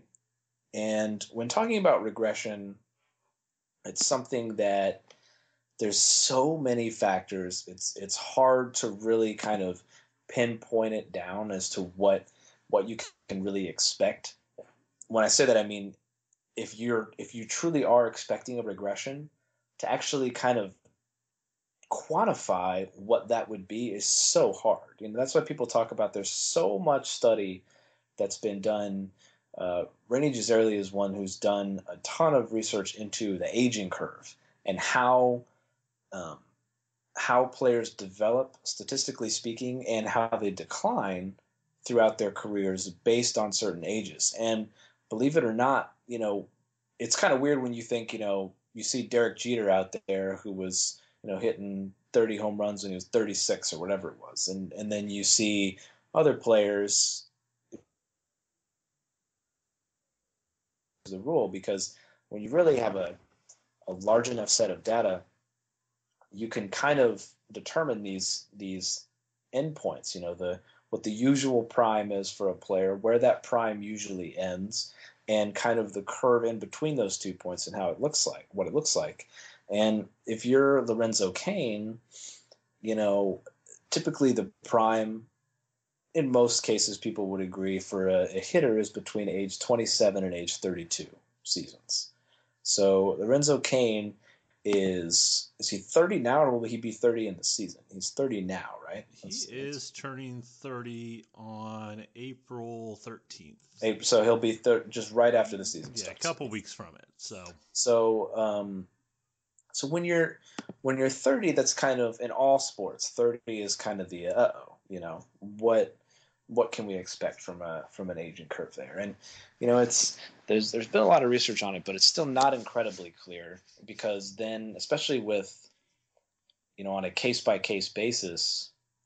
And when talking about regression, it's something that there's so many factors. It's it's hard to really kind of pinpoint it down as to what what you can really expect. When I say that, I mean if you're if you truly are expecting a regression, to actually kind of quantify what that would be is so hard. You know, that's why people talk about there's so much study that's been done. Uh, Rainy Gisarelli is one who's done a ton of research into the aging curve and how Um, how players develop, statistically speaking, and how they decline throughout their careers based on certain ages. And believe it or not, you know, it's kind of weird when you think, you know, you see Derek Jeter out there who was, you know, hitting thirty home runs when he was thirty-six or whatever it was. And, and then you see other players, the rule, because when you really have a, a large enough set of data, you can kind of determine these these endpoints, you know, the what the usual prime is for a player, where that prime usually ends, and kind of the curve in between those two points and how it looks like, what it looks like. And if you're Lorenzo Cain, you know, typically the prime, in most cases, people would agree for a, a hitter is between age twenty-seven and age thirty-two seasons. So Lorenzo Cain is is he thirty now, or will he be thirty in the season? He's thirty now, right? He let's, is let's, turning thirty on April thirteenth. So he'll be thir- just right after the season yeah, starts. a couple weeks from it. So so um, so when you're when you're thirty, that's kind of in all sports. thirty is kind of the uh oh, you know what what can we expect from a from an aging curve there? And you know it's there's there's been a lot of research on it, but it's still not incredibly clear, because then, especially with you know on a case by case basis,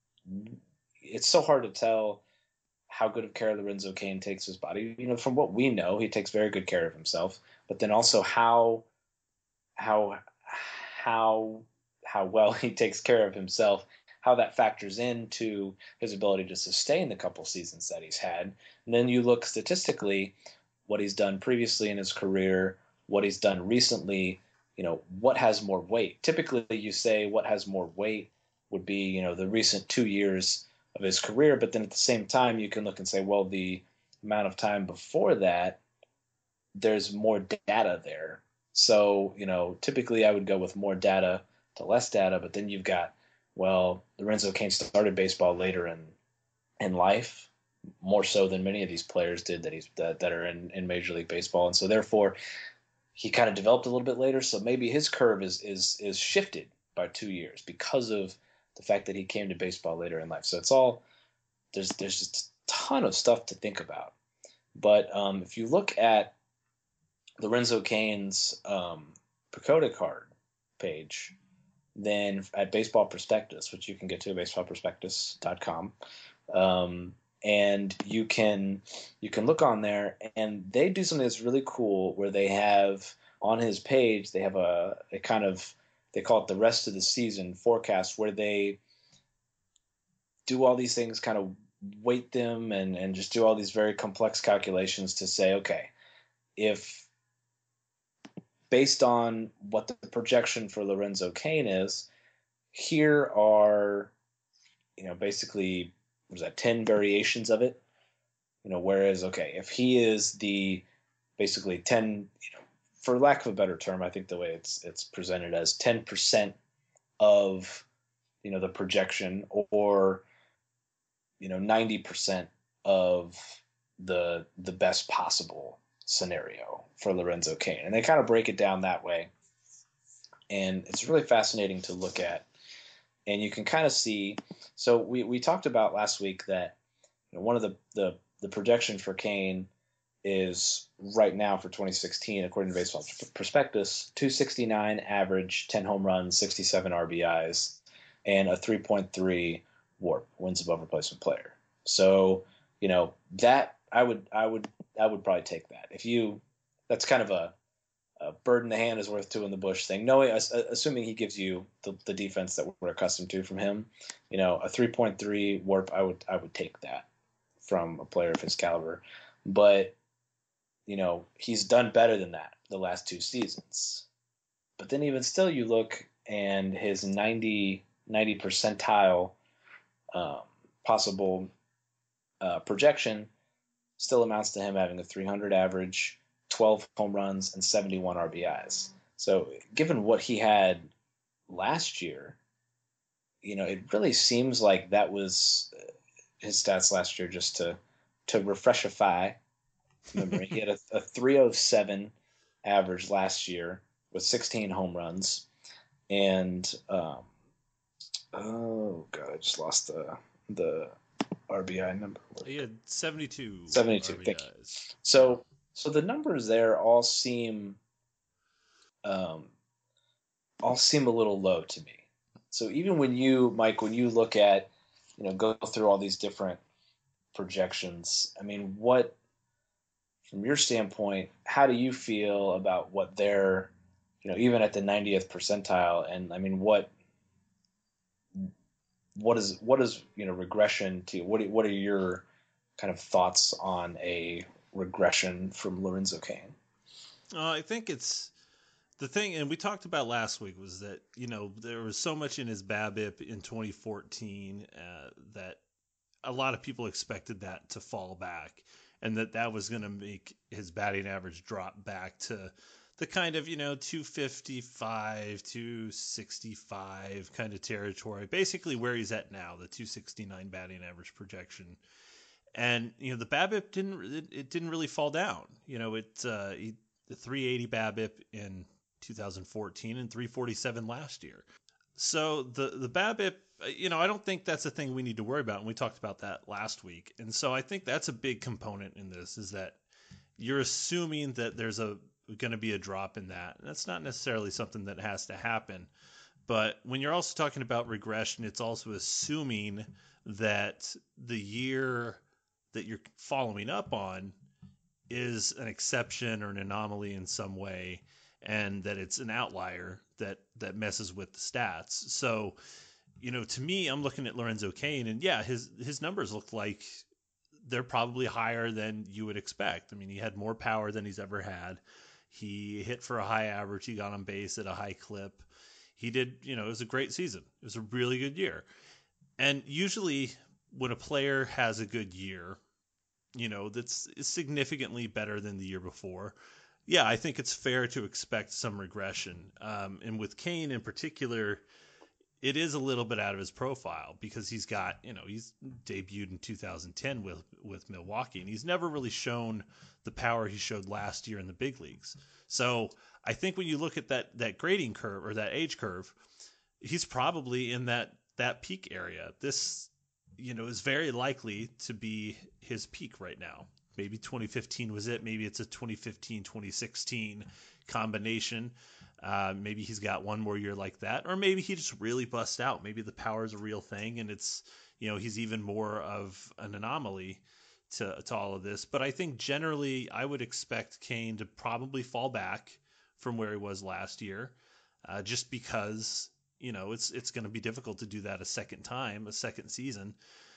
it's so hard to tell how good of care Lorenzo Cain takes his body. You know, from what we know, he takes very good care of himself. But then also how how how how well he takes care of himself, how that factors into his ability to sustain the couple seasons that he's had. And then you look statistically, what he's done previously in his career, what he's done recently. You know, what has more weight? Typically, you say what has more weight would be you know the recent two years of his career, but then at the same time you can look and say, well, the amount of time before that, there's more data there. So, you know, typically I would go with more data to less data, but then you've got, well, Lorenzo Cain started baseball later in in life, more so than many of these players did that he's that, that are in, in Major League Baseball. And so therefore he kind of developed a little bit later. So maybe his curve is is is shifted by two years because of the fact that he came to baseball later in life. So it's all there's there's just a ton of stuff to think about. But um, if you look at Lorenzo Cain's um, PECOTA card page, then at Baseball Prospectus, which you can get to at baseball prospectus dot com, um, and you can you can look on there, and they do something that's really cool where they have on his page they have a, a kind of they call it the rest of the season forecast, where they do all these things, kind of weight them and, and just do all these very complex calculations to say, okay, if based on what the projection for Lorenzo Cain is, here are, you know, basically, what is that, ten variations of it? You know, whereas, okay, if he is the basically ten, you know, for lack of a better term, I think the way it's it's presented as ten percent of, you know, the projection, or, you know, ninety percent of the the best possible scenario for Lorenzo Cain. And they kind of break it down that way. And it's really fascinating to look at. And you can kind of see, so we, we talked about last week that, you know, one of the, the, the projections for Cain is right now for twenty sixteen, according to Baseball Prospectus, two sixty-nine average, ten home runs, sixty-seven R B Is, and a three point three WARP, wins above replacement player. So, you know, that I would I would I would probably take that. If you that's kind of a, a bird in the hand is worth two in the bush thing. Knowing, assuming he gives you the, the defense that we're accustomed to from him, you know, a three point three WARP, I would I would take that from a player of his caliber. But, you know, he's done better than that the last two seasons. But then even still, you look and his ninety, ninety percentile um, possible uh, projection still amounts to him having a three hundred average, twelve home runs, and seventy-one R B Is. So given what he had last year, you know, it really seems like that was his stats last year. Just to to refreshify memory, he had a, a three oh seven average last year with sixteen home runs, and um, oh god, I just lost the the R B I number. He had seventy-two. seventy-two. R B Is. Thank you. So so the numbers there all seem um all seem a little low to me. So even when you, Mike, when you look at, you know, go through all these different projections, I mean, what, from your standpoint, how do you feel about what they're, you know, even at the ninetieth percentile, and I mean, what, what is, what is, you know, regression to, what, what are your kind of thoughts on a regression from Lorenzo Cain? Uh, I think it's the thing, and we talked about last week, was that, you know, there was so much in his BABIP in twenty fourteen uh, that a lot of people expected that to fall back, and that that was going to make his batting average drop back to the kind of, you know, two fifty-five, two sixty-five kind of territory, basically where he's at now, the two sixty-nine batting average projection. And, you know, the BABIP didn't, it, it didn't really fall down. You know, it, uh, he, the three eighty BABIP in two thousand fourteen and three forty-seven last year. So the, the BABIP, you know, I don't think that's a thing we need to worry about. And we talked about that last week. And so I think that's a big component in this, is that you're assuming that there's a going to be a drop in that. And that's not necessarily something that has to happen. But when you're also talking about regression, it's also assuming that the year that you're following up on is an exception or an anomaly in some way, and that it's an outlier that, that messes with the stats. So, you know, to me, I'm looking at Lorenzo Cain, and yeah, his, his numbers look like they're probably higher than you would expect. I mean, he had more power than he's ever had. He hit for a high average. He got on base at a high clip. He did, you know, it was a great season. It was a really good year. And usually when a player has a good year, you know, that's significantly better than the year before, yeah, I think it's fair to expect some regression. Um, and with Cain in particular, it is a little bit out of his profile because he's got, you know, he's debuted in two thousand ten with, with Milwaukee, and he's never really shown the power he showed last year in the big leagues. So I think when you look at that, that grading curve or that age curve, he's probably in that, that peak area. This, you know, is very likely to be his peak right now. Maybe twenty fifteen was it. Maybe it's a twenty fifteen, twenty sixteen combination. Uh, maybe he's got one more year like that, or maybe he just really busts out. Maybe the power is a real thing, and it's, you know, he's even more of an anomaly to, to all of this. But I think generally I would expect Cain to probably fall back from where he was last year, uh, just because, you know, it's, it's going to be difficult to do that a second time, a second season.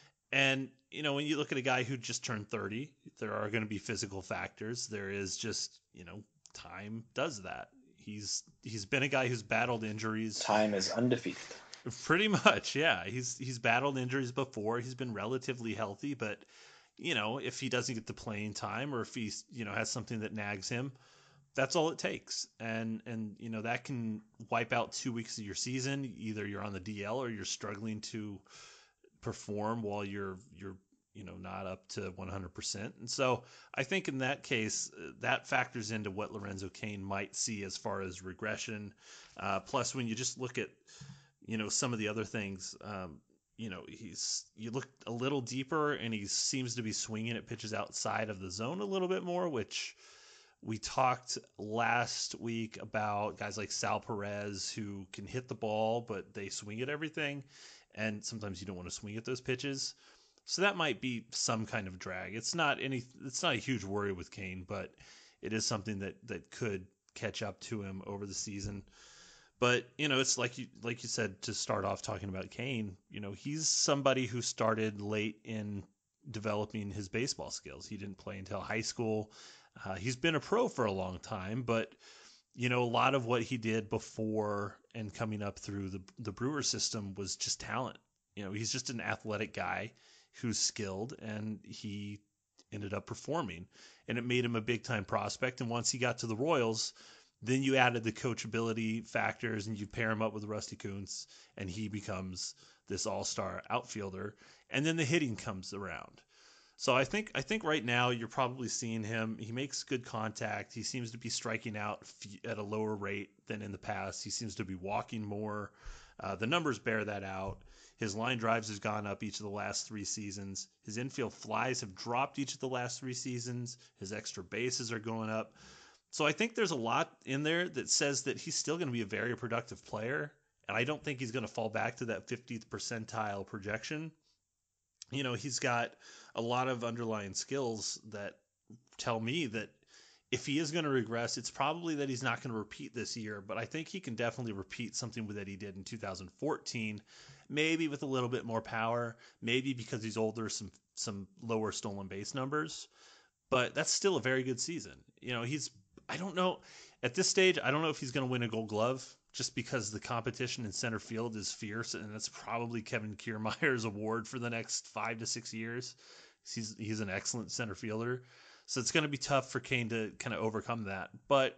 And, you know, when you look at a guy who just turned thirty, there are going to be physical factors. There is just, you know, time does that. He's he's been a guy who's battled injuries. Time is undefeated. Pretty much, yeah. He's he's battled injuries before. He's been relatively healthy, but, you know, if he doesn't get the playing time, or if he's, you know, has something that nags him, that's all it takes. And and you know, that can wipe out two weeks of your season. Either you're on the D L or you're struggling to perform while you're you're you know not up to one hundred percent. And so I think in that case that factors into what Lorenzo Cain might see as far as regression. Uh, plus, when you just look at you know some of the other things, um, you know he's you look a little deeper and he seems to be swinging at pitches outside of the zone a little bit more, which we talked last week about guys like Sal Perez who can hit the ball but they swing at everything. And sometimes you don't want to swing at those pitches. So that might be some kind of drag. It's not any, it's not a huge worry with Cain, but it is something that, that could catch up to him over the season. But, you know, it's like you, like you said, to start off talking about Cain, you know, he's somebody who started late in developing his baseball skills. He didn't play until high school. Uh, he's been a pro for a long time, but you know, a lot of what he did before and coming up through the the Brewer system was just talent. You know, he's just an athletic guy who's skilled, and he ended up performing, and it made him a big time prospect. And once he got to the Royals, then you added the coachability factors and you pair him up with Rusty Kuntz, and he becomes this all-star outfielder. And then the hitting comes around. So I think I think right now you're probably seeing him. He makes good contact. He seems to be striking out at a lower rate than in the past. He seems to be walking more. Uh, the numbers bear that out. His line drives has gone up each of the last three seasons. His infield flies have dropped each of the last three seasons. His extra bases are going up. So I think there's a lot in there that says that he's still going to be a very productive player. And I don't think he's going to fall back to that fiftieth percentile projection. You know, he's got a lot of underlying skills that tell me that if he is going to regress, it's probably that he's not going to repeat this year. But I think he can definitely repeat something that he did in two thousand fourteen, maybe with a little bit more power, maybe because he's older, some some lower stolen base numbers. But that's still a very good season. You know, he's, I don't know, at this stage, I don't know if he's going to win a Gold Glove, just because the competition in center field is fierce, and that's probably Kevin Kiermaier's award for the next five to six years. He's he's an excellent center fielder, so it's going to be tough for Cain to kind of overcome that. But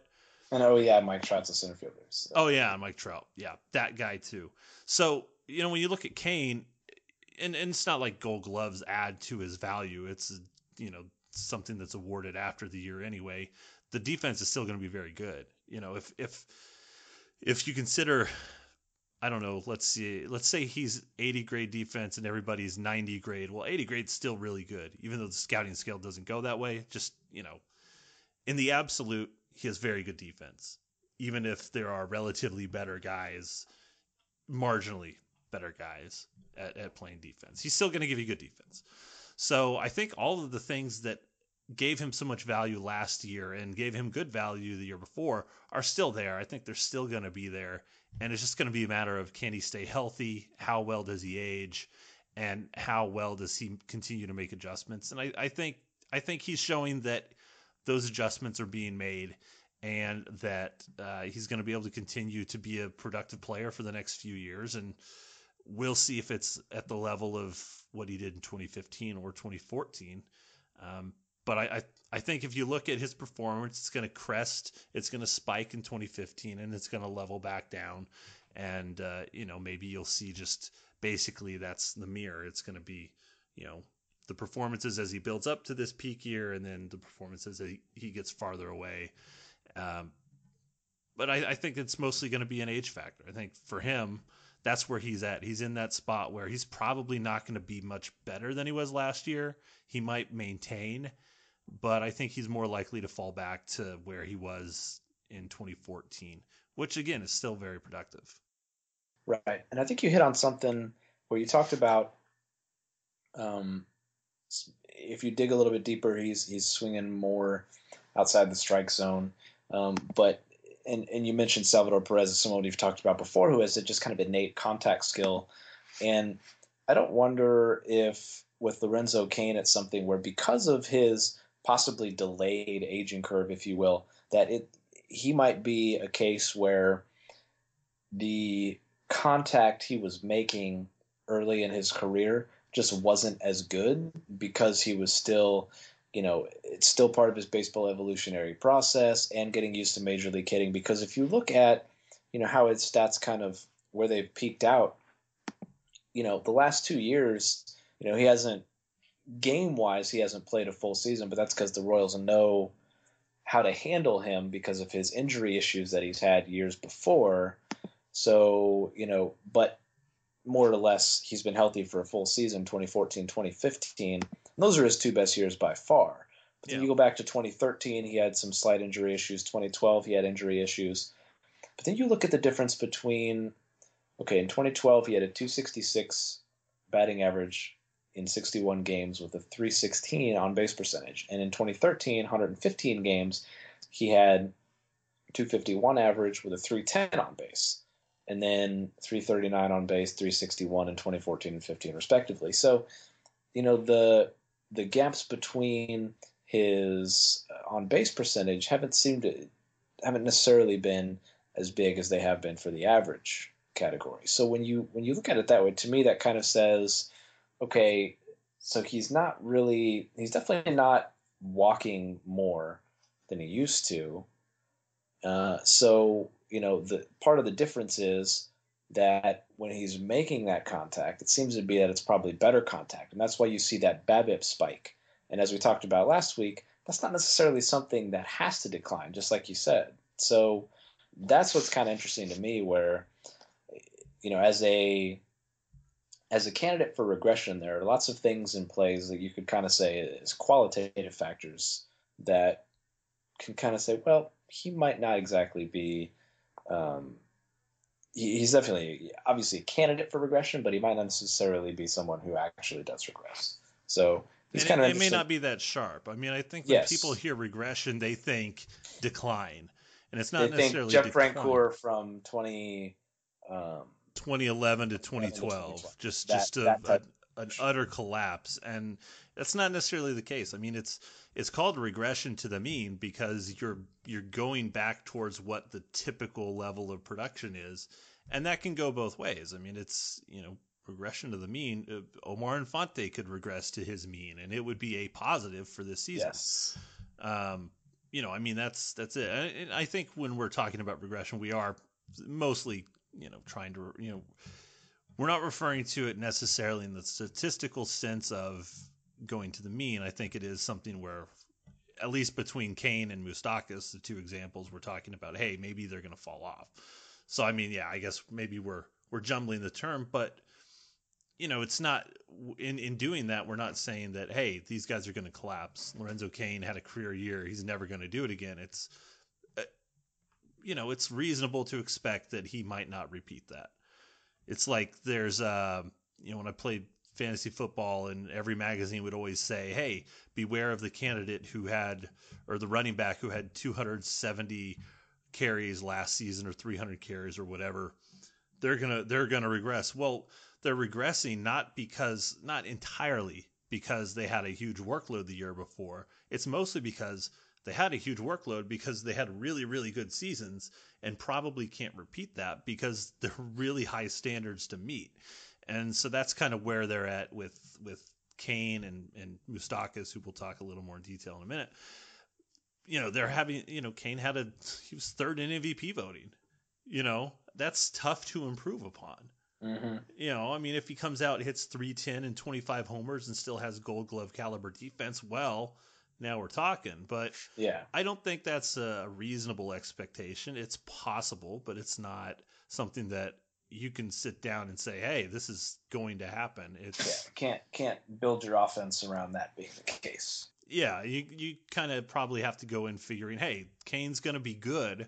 And oh yeah, Mike Trout's a center fielder. So. Oh yeah, Mike Trout. Yeah, that guy too. So, you know, when you look at Cain, and, and it's not like Gold Gloves add to his value. It's, you know, something that's awarded after the year anyway. The defense is still going to be very good. You know, if if if you consider, I don't know, let's see, let's say he's eighty grade defense and everybody's ninety grade. Well, eighty grade's still really good, even though the scouting scale doesn't go that way. Just, you know, in the absolute, he has very good defense, even if there are relatively better guys, marginally better guys at, at playing defense. He's still going to give you good defense. So I think all of the things that gave him so much value last year and gave him good value the year before are still there. I think they're still going to be there. And it's just going to be a matter of, can he stay healthy? How well does he age? And how well does he continue to make adjustments? And I, I think I think he's showing that those adjustments are being made, and that uh, he's going to be able to continue to be a productive player for the next few years. And we'll see if it's at the level of what he did in twenty fifteen or twenty fourteen. Um, but I, I, I think if you look at his performance, it's going to crest, it's going to spike in twenty fifteen, and it's going to level back down. And, uh, you know, maybe you'll see just basically that's the mirror. It's going to be, you know, the performances as he builds up to this peak year, and then the performances as he, he gets farther away. Um, but I, I think it's mostly going to be an age factor. I think for him, that's where he's at. He's in that spot where he's probably not going to be much better than he was last year. He might maintain, but I think he's more likely to fall back to where he was in twenty fourteen, which again is still very productive. Right. And I think you hit on something where you talked about, um, if you dig a little bit deeper, he's, he's swinging more outside the strike zone. Um, but, and, and you mentioned Salvador Perez as someone you've talked about before, who has just kind of innate contact skill. And I don't wonder if with Lorenzo Cain, it's something where, because of his possibly delayed aging curve, if you will, that it, he might be a case where the contact he was making early in his career just wasn't as good, because he was still, you know, it's still part of his baseball evolutionary process and getting used to major league hitting. Because if you look at, you know, how his stats kind of where they've peaked out, you know, the last two years, you know, he hasn't, game wise, he hasn't played a full season, but that's because the Royals know how to handle him because of his injury issues that he's had years before. So, you know, but more or less, he's been healthy for a full season, twenty fourteen, twenty fifteen. Those are his two best years by far. But then yeah. you go back to twenty thirteen, he had some slight injury issues. twenty twelve, he had injury issues. But then you look at the difference between, okay, in twenty twelve, he had a two sixty-six batting average in sixty-one games with a three sixteen on-base percentage. And in twenty thirteen, one hundred fifteen games, he had two fifty-one average with a three ten on base. And then three thirty-nine on base, three sixty-one in twenty fourteen and fifteen, respectively. So, you know, the the gaps between his on base percentage haven't seemed to haven't necessarily been as big as they have been for the average category. So when you when you look at it that way, to me, that kind of says, okay, so he's not really he's definitely not walking more than he used to. Uh, so. You know, the part of the difference is that when he's making that contact, it seems to be that it's probably better contact. And that's why you see that BABIP spike. And as we talked about last week, that's not necessarily something that has to decline, just like you said. So that's what's kind of interesting to me, where, you know, as a as a candidate for regression, there are lots of things in plays that you could kind of say is qualitative factors that can kind of say, well, he might not exactly be Um, he, he's definitely obviously a candidate for regression, but he might not necessarily be someone who actually does regress. So he's kind it, of it may not be that sharp. I mean, I think when yes. people hear regression, they think decline, and it's not they necessarily think Jeff decline. Francoeur from twenty um, twenty eleven to twenty twelve, just that, just a, that a, an utter collapse, and that's not necessarily the case. I mean, it's it's called regression to the mean because you're you're going back towards what the typical level of production is, and that can go both ways. I mean, it's, you know, regression to the mean. Uh, Omar Infante could regress to his mean, and it would be a positive for this season. Yes. Um, you know, I mean, that's that's it. And I think when we're talking about regression, we are mostly, you know, trying to, you know, we're not referring to it necessarily in the statistical sense of going to the mean. I think it is something where, at least between Kane and Moustakas, the two examples we're talking about, hey, maybe they're going to fall off. So, I mean, yeah, I guess maybe we're we're jumbling the term, but, you know, it's not, in, in doing that, we're not saying that, hey, these guys are going to collapse. Lorenzo Cain had a career year. He's never going to do it again. It's, uh, you know, it's reasonable to expect that he might not repeat that. It's like there's, uh, you know, when I played fantasy football and every magazine would always say, hey, beware of the candidate who had, or the running back who had two hundred seventy carries last season or three hundred carries or whatever. They're going to, they're going to regress. Well, they're regressing not because, not entirely because they had a huge workload the year before. It's mostly because they had a huge workload because they had really, really good seasons and probably can't repeat that because they're really high standards to meet. And so that's kind of where they're at with, with Kane and, and Moustakas, who we'll talk a little more in detail in a minute. You know, they're having, you know, Kane had a, he was third in M V P voting. You know, that's tough to improve upon. Mm-hmm. You know, I mean, if he comes out, hits three ten and twenty-five homers and still has Gold Glove caliber defense, well, now we're talking. But yeah, I don't think that's a reasonable expectation. It's possible, but it's not something that you can sit down and say, hey, this is going to happen. It's yeah, can't can't build your offense around that being the case. Yeah, you you kind of probably have to go in figuring, hey, Kane's going to be good.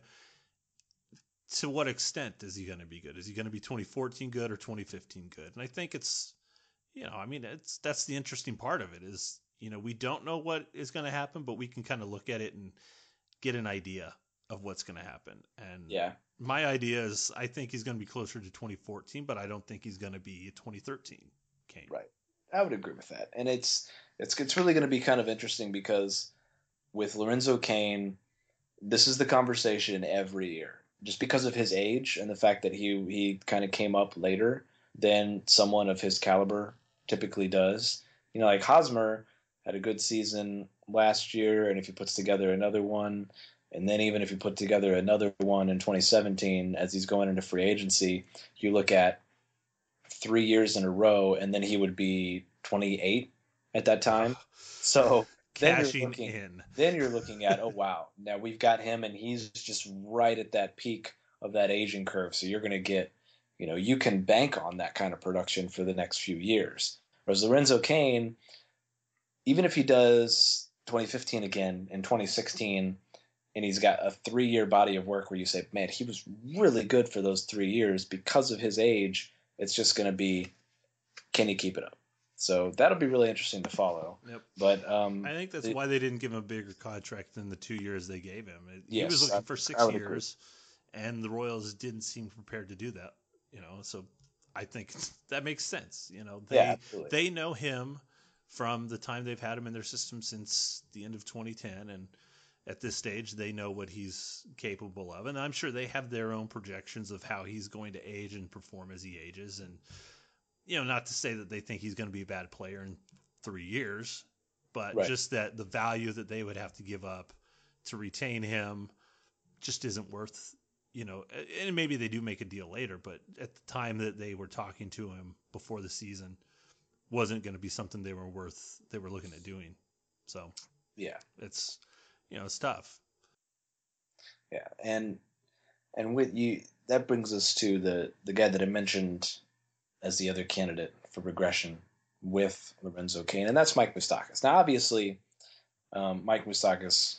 To what extent is he going to be good? Is he going to be twenty fourteen good or twenty fifteen good? And I think it's, you know, I mean, it's that's the interesting part of it is, you know, we don't know what is going to happen, but we can kind of look at it and get an idea of what's going to happen. And yeah, my idea is I think he's going to be closer to twenty fourteen, but I don't think he's going to be twenty thirteen Kane. Right. I would agree with that. And it's it's it's really going to be kind of interesting because with Lorenzo Cain, this is the conversation every year. Just because of his age and the fact that he he kind of came up later than someone of his caliber typically does. You know, like Hosmer had a good season last year, and if he puts together another one, and then even if he put together another one in twenty seventeen as he's going into free agency, you look at three years in a row, and then he would be twenty-eight at that time. So then Cashing you're looking, in. Then you're looking at, oh, wow, now we've got him, and he's just right at that peak of that aging curve. So you're going to get, you know, you can bank on that kind of production for the next few years. Whereas Lorenzo Cain, even if he does twenty fifteen again in twenty sixteen, and he's got a three-year body of work where you say, man, he was really good for those three years because of his age, it's just going to be, can he keep it up? So that'll be really interesting to follow. Yep. But um, I think that's it, why they didn't give him a bigger contract than the two years they gave him. It, yes, he was looking I, for six years, agree. And the Royals didn't seem prepared to do that. You know, so I think that makes sense. You know, they yeah, they know him from the time they've had him in their system since the end of twenty ten, and at this stage they know what he's capable of, and I'm sure they have their own projections of how he's going to age and perform as he ages. And you know, not to say that they think he's going to be a bad player in three years, but right. just that the value that they would have to give up to retain him just isn't worth, you know, and maybe they do make a deal later, but at the time that they were talking to him before the season wasn't going to be something they were worth, they were looking at doing. So yeah, it's, you know, it's tough. Yeah. And, and with you, that brings us to the, the guy that I mentioned as the other candidate for regression with Lorenzo Cain, and that's Mike Moustakas. Now, obviously, um, Mike Moustakas,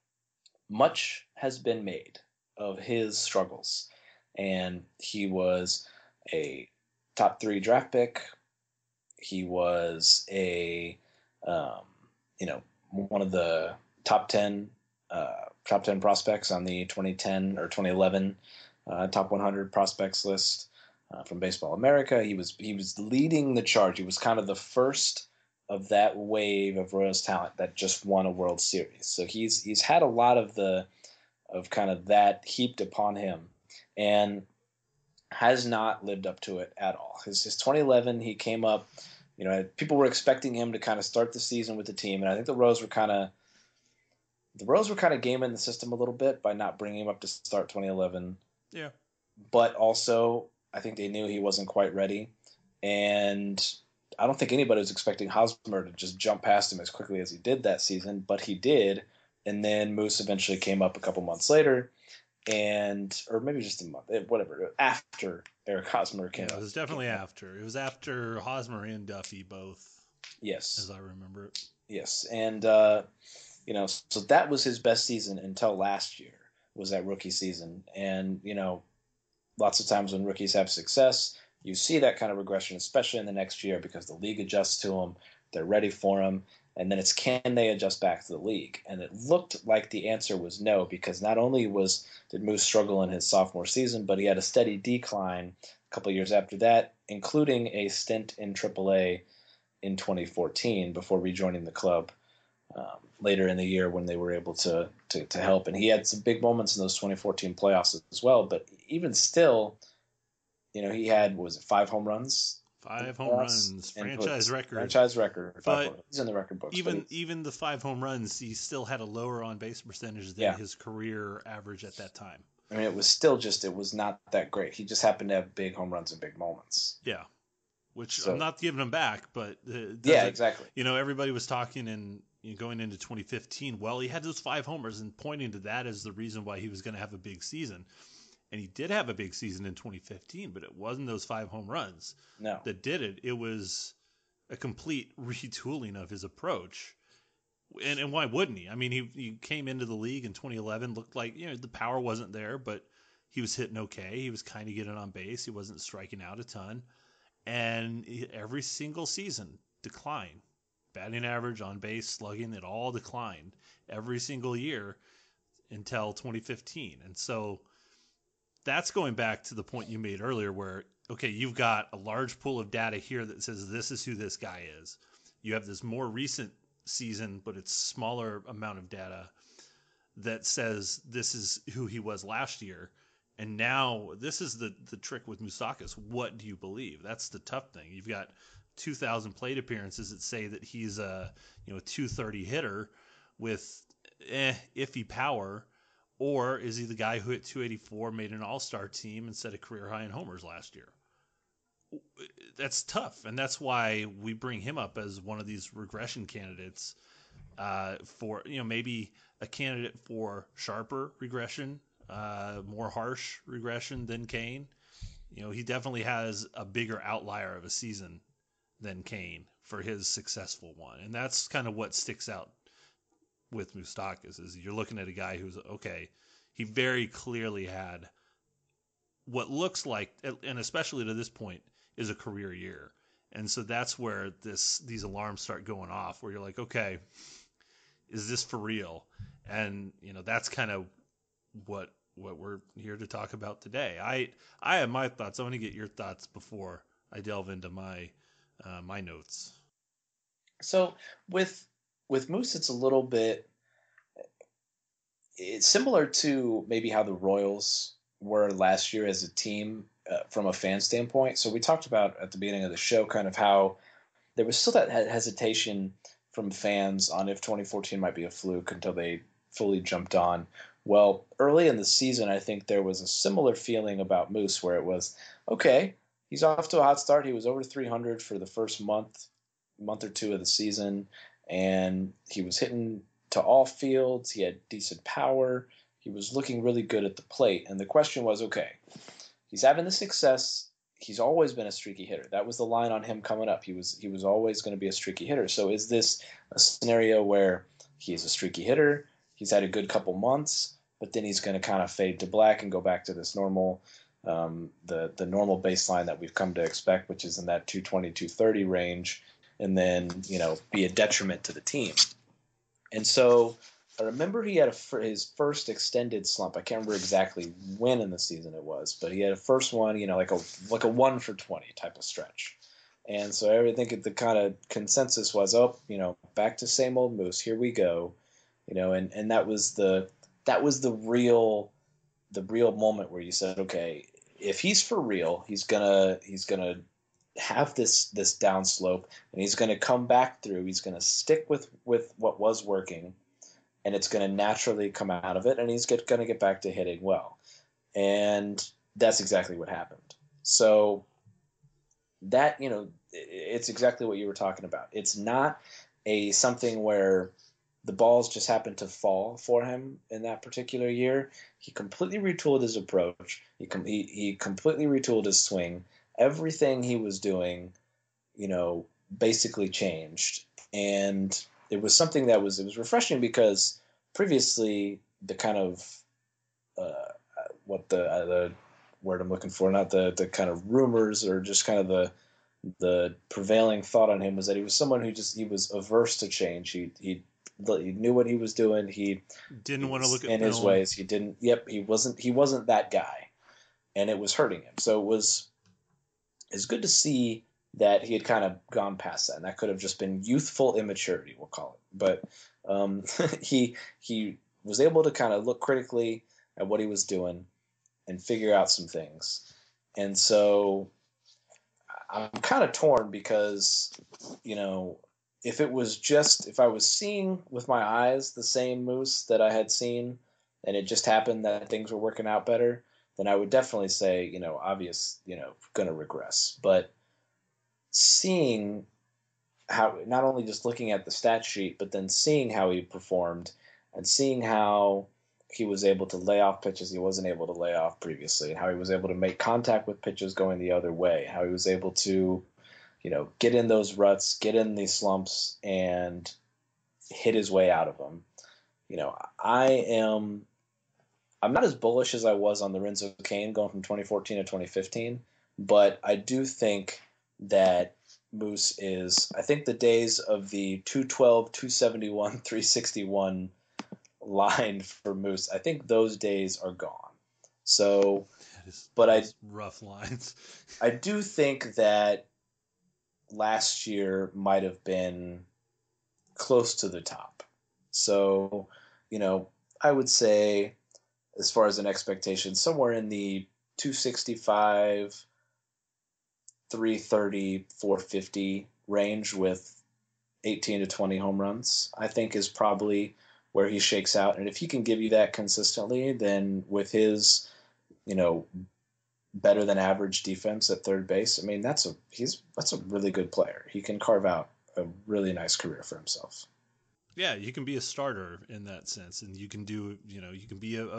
much has been made of his struggles, and he was a top three draft pick. He was a, um, you know, one of the top ten, uh, top ten prospects on the twenty ten or twenty eleven uh, top one hundred prospects list. Uh, from Baseball America, he was he was leading the charge. He was kind of the first of that wave of Royals talent that just won a World Series. So he's he's had a lot of the of kind of that heaped upon him, and has not lived up to it at all. His his twenty eleven, he came up. You know, people were expecting him to kind of start the season with the team, and I think the Royals were kind of the Royals were kind of gaming the system a little bit by not bringing him up to start twenty eleven. Yeah. But also, I think they knew he wasn't quite ready. And I don't think anybody was expecting Hosmer to just jump past him as quickly as he did that season, but he did. And then Moose eventually came up a couple months later, and or maybe just a month, whatever, after Eric Hosmer came yeah, up. It was definitely after. It was after Hosmer and Duffy both. Yes. As I remember it. Yes. And, uh, you know, so that was his best season until last year, was that rookie season. And, you know, lots of times when rookies have success, you see that kind of regression, especially in the next year, because the league adjusts to them, they're ready for them, and then it's can they adjust back to the league? And it looked like the answer was no, because not only was did Moose struggle in his sophomore season, but he had a steady decline a couple of years after that, including a stint in triple A in twenty fourteen before rejoining the club um, later in the year when they were able to, to to help. And he had some big moments in those twenty fourteen playoffs as well, but even still, you know, he had, what was it, five home runs? Five home runs, franchise record. Franchise record. Five But He's in the record books. even even the five home runs, he still had a lower on base percentage than Yeah. his career average at that time. I mean, it was still just, it was not that great. He just happened to have big home runs and big moments. Yeah, which So- I'm not giving him back, but uh, it Yeah, doesn't- exactly. You know, everybody was talking and you know, going into twenty fifteen. Well, he had those five homers and pointing to that as the reason why he was going to have a big season. And he did have a big season in twenty fifteen, but it wasn't those five home runs No. that did it. It was a complete retooling of his approach. And, and why wouldn't he? I mean, he, he came into the league in twenty eleven, looked like, you know, the power wasn't there, but he was hitting okay. He was kind of getting on base. He wasn't striking out a ton. And he, every single season declined. Batting average, on base, slugging, it all declined every single year until twenty fifteen. And so that's going back to the point you made earlier where, okay, you've got a large pool of data here that says this is who this guy is. You have this more recent season, but it's smaller amount of data that says this is who he was last year. And now this is the, the trick with Moustakas. What do you believe? That's the tough thing. You've got two thousand plate appearances that say that he's a, you know, two thirty hitter with eh, iffy power. Or is he the guy who hit two eighty-four, made an all-star team, and set a career high in homers last year? That's tough, and that's why we bring him up as one of these regression candidates uh, for, you know, maybe a candidate for sharper regression, uh, more harsh regression than Kane. You know, he definitely has a bigger outlier of a season than Kane for his successful one, and that's kind of what sticks out with Moustakas is you're looking at a guy who's okay. He very clearly had what looks like, and especially to this point, is a career year. And so that's where this these alarms start going off, where you're like, okay, is this for real? And you know that's kind of what what we're here to talk about today. I I have my thoughts. I want to get your thoughts before I delve into my uh, my notes. So with with Moose, it's a little bit it's similar to maybe how the Royals were last year as a team uh, from a fan standpoint. So we talked about at the beginning of the show kind of how there was still that hesitation from fans on if twenty fourteen might be a fluke until they fully jumped on. Well, early in the season, I think there was a similar feeling about Moose where it was, okay, he's off to a hot start. He was over three hundred for the first month, month or two of the season. And he was hitting to all fields. He had decent power. He was looking really good at the plate. And the question was, okay, he's having the success. He's always been a streaky hitter. That was the line on him coming up. He was he was always going to be a streaky hitter. So is this a scenario where he is a streaky hitter? He's had a good couple months, but then he's going to kind of fade to black and go back to this normal, um, the the normal baseline that we've come to expect, which is in that two twenty, two thirty range. And then, you know, be a detriment to the team. And so I remember he had a, his first extended slump. I can't remember exactly when in the season it was, but he had a first one, you know, like a like a one for twenty type of stretch. And so I think the kind of consensus was, oh, you know, back to same old Moose. Here we go, you know, and, and that was the that was the real the real moment where you said, okay, if he's for real, he's gonna he's gonna have this this downslope, and he's going to come back through. He's going to stick with with what was working, and it's going to naturally come out of it, and he's going to get back to hitting well. And that's exactly what happened. So that, you know, it's exactly what you were talking about. It's not a something where the balls just happened to fall for him in that particular year. He completely retooled his approach. He com- he, he completely retooled his swing. Everything he was doing, you know, basically changed. And it was something that was, it was refreshing because previously the kind of, uh, what the, uh, the word I'm looking for, not the, the kind of rumors or just kind of the, the prevailing thought on him was that he was someone who just, he was averse to change. He, he, he knew what he was doing. He didn't he want to look at in his film. ways. He didn't, yep. He wasn't, he wasn't that guy, and it was hurting him. So it was, it's good to see that he had kind of gone past that, and that could have just been youthful immaturity, we'll call it. But um, he he was able to kind of look critically at what he was doing and figure out some things. And so I'm kind of torn because, you know, if it was just, if I was seeing with my eyes the same Moose that I had seen, and it just happened that things were working out better, then I would definitely say, you know, obvious, you know, going to regress. But seeing how, not only just looking at the stat sheet, but then seeing how he performed and seeing how he was able to lay off pitches he wasn't able to lay off previously, and how he was able to make contact with pitches going the other way, how he was able to, you know, get in those ruts, get in these slumps, and hit his way out of them. You know, I am, I'm not as bullish as I was on Lorenzo Cain going from twenty fourteen to twenty fifteen, but I do think that Moose is, I think the days of the two twelve, two seventy-one, three sixty-one line for Moose, I think those days are gone. So, but I, rough lines. I do think that last year might have been close to the top. So, you know, I would say, as far as an expectation, somewhere in the two sixty-five, three thirty, four fifty range with eighteen to twenty home runs, I think is probably where he shakes out. And if he can give you that consistently, then with his, you know, better than average defense at third base, I mean, that's a, he's, that's a really good player. He can carve out a really nice career for himself. Yeah, you can be a starter in that sense, and you can do, you know, you can be a, a,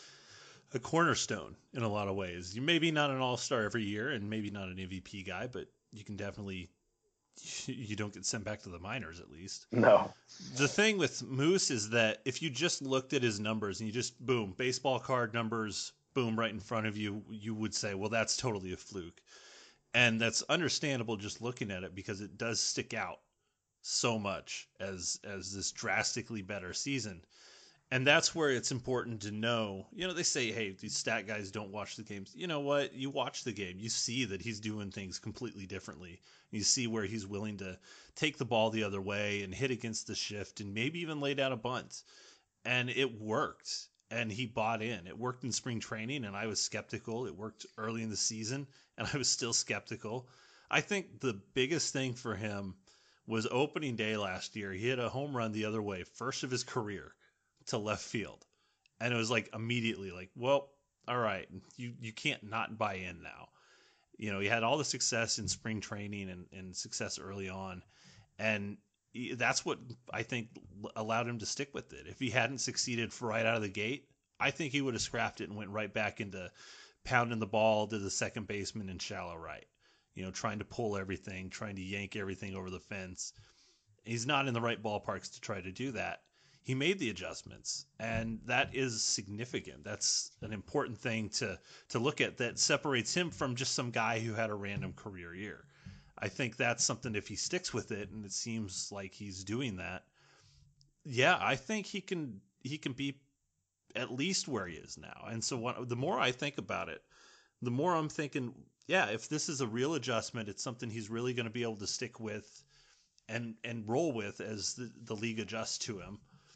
a cornerstone in a lot of ways. You maybe not an all-star every year, and maybe not an M V P guy, but you can definitely, you don't get sent back to the minors at least. No. The thing with Moose is that if you just looked at his numbers and you just, boom, baseball card numbers, boom, right in front of you, you would say, well, that's totally a fluke. And that's understandable just looking at it because it does stick out so much as as this drastically better season. And that's where it's important to know, you know, they say, hey, these stat guys don't watch the games. You know what? You watch the game. You see that he's doing things completely differently. You see where he's willing to take the ball the other way and hit against the shift and maybe even lay down a bunt. And it worked. And he bought in. It worked in spring training, and I was skeptical. It worked early in the season, and I was still skeptical. I think the biggest thing for him was opening day last year. He hit a home run the other way, first of his career, to left field. And it was like immediately like, well, all right, you, you can't not buy in now. You know, he had all the success in spring training and, and success early on. And he, that's what I think allowed him to stick with it. If he hadn't succeeded right out of the gate, I think he would have scrapped it and went right back into pounding the ball to the second baseman in shallow right. You know, trying to pull everything, trying to yank everything over the fence. He's not in the right ballparks to try to do that. He made the adjustments, and that is significant. That's an important thing to, to look at that separates him from just some guy who had a random career year. I think that's something, if he sticks with it, and it seems like he's doing that, yeah, I think he can he can be at least where he is now. And so what, the more I think about it, the more I'm thinking, yeah, if this is a real adjustment, it's something he's really going to be able to stick with and and roll with as the, the league adjusts to him.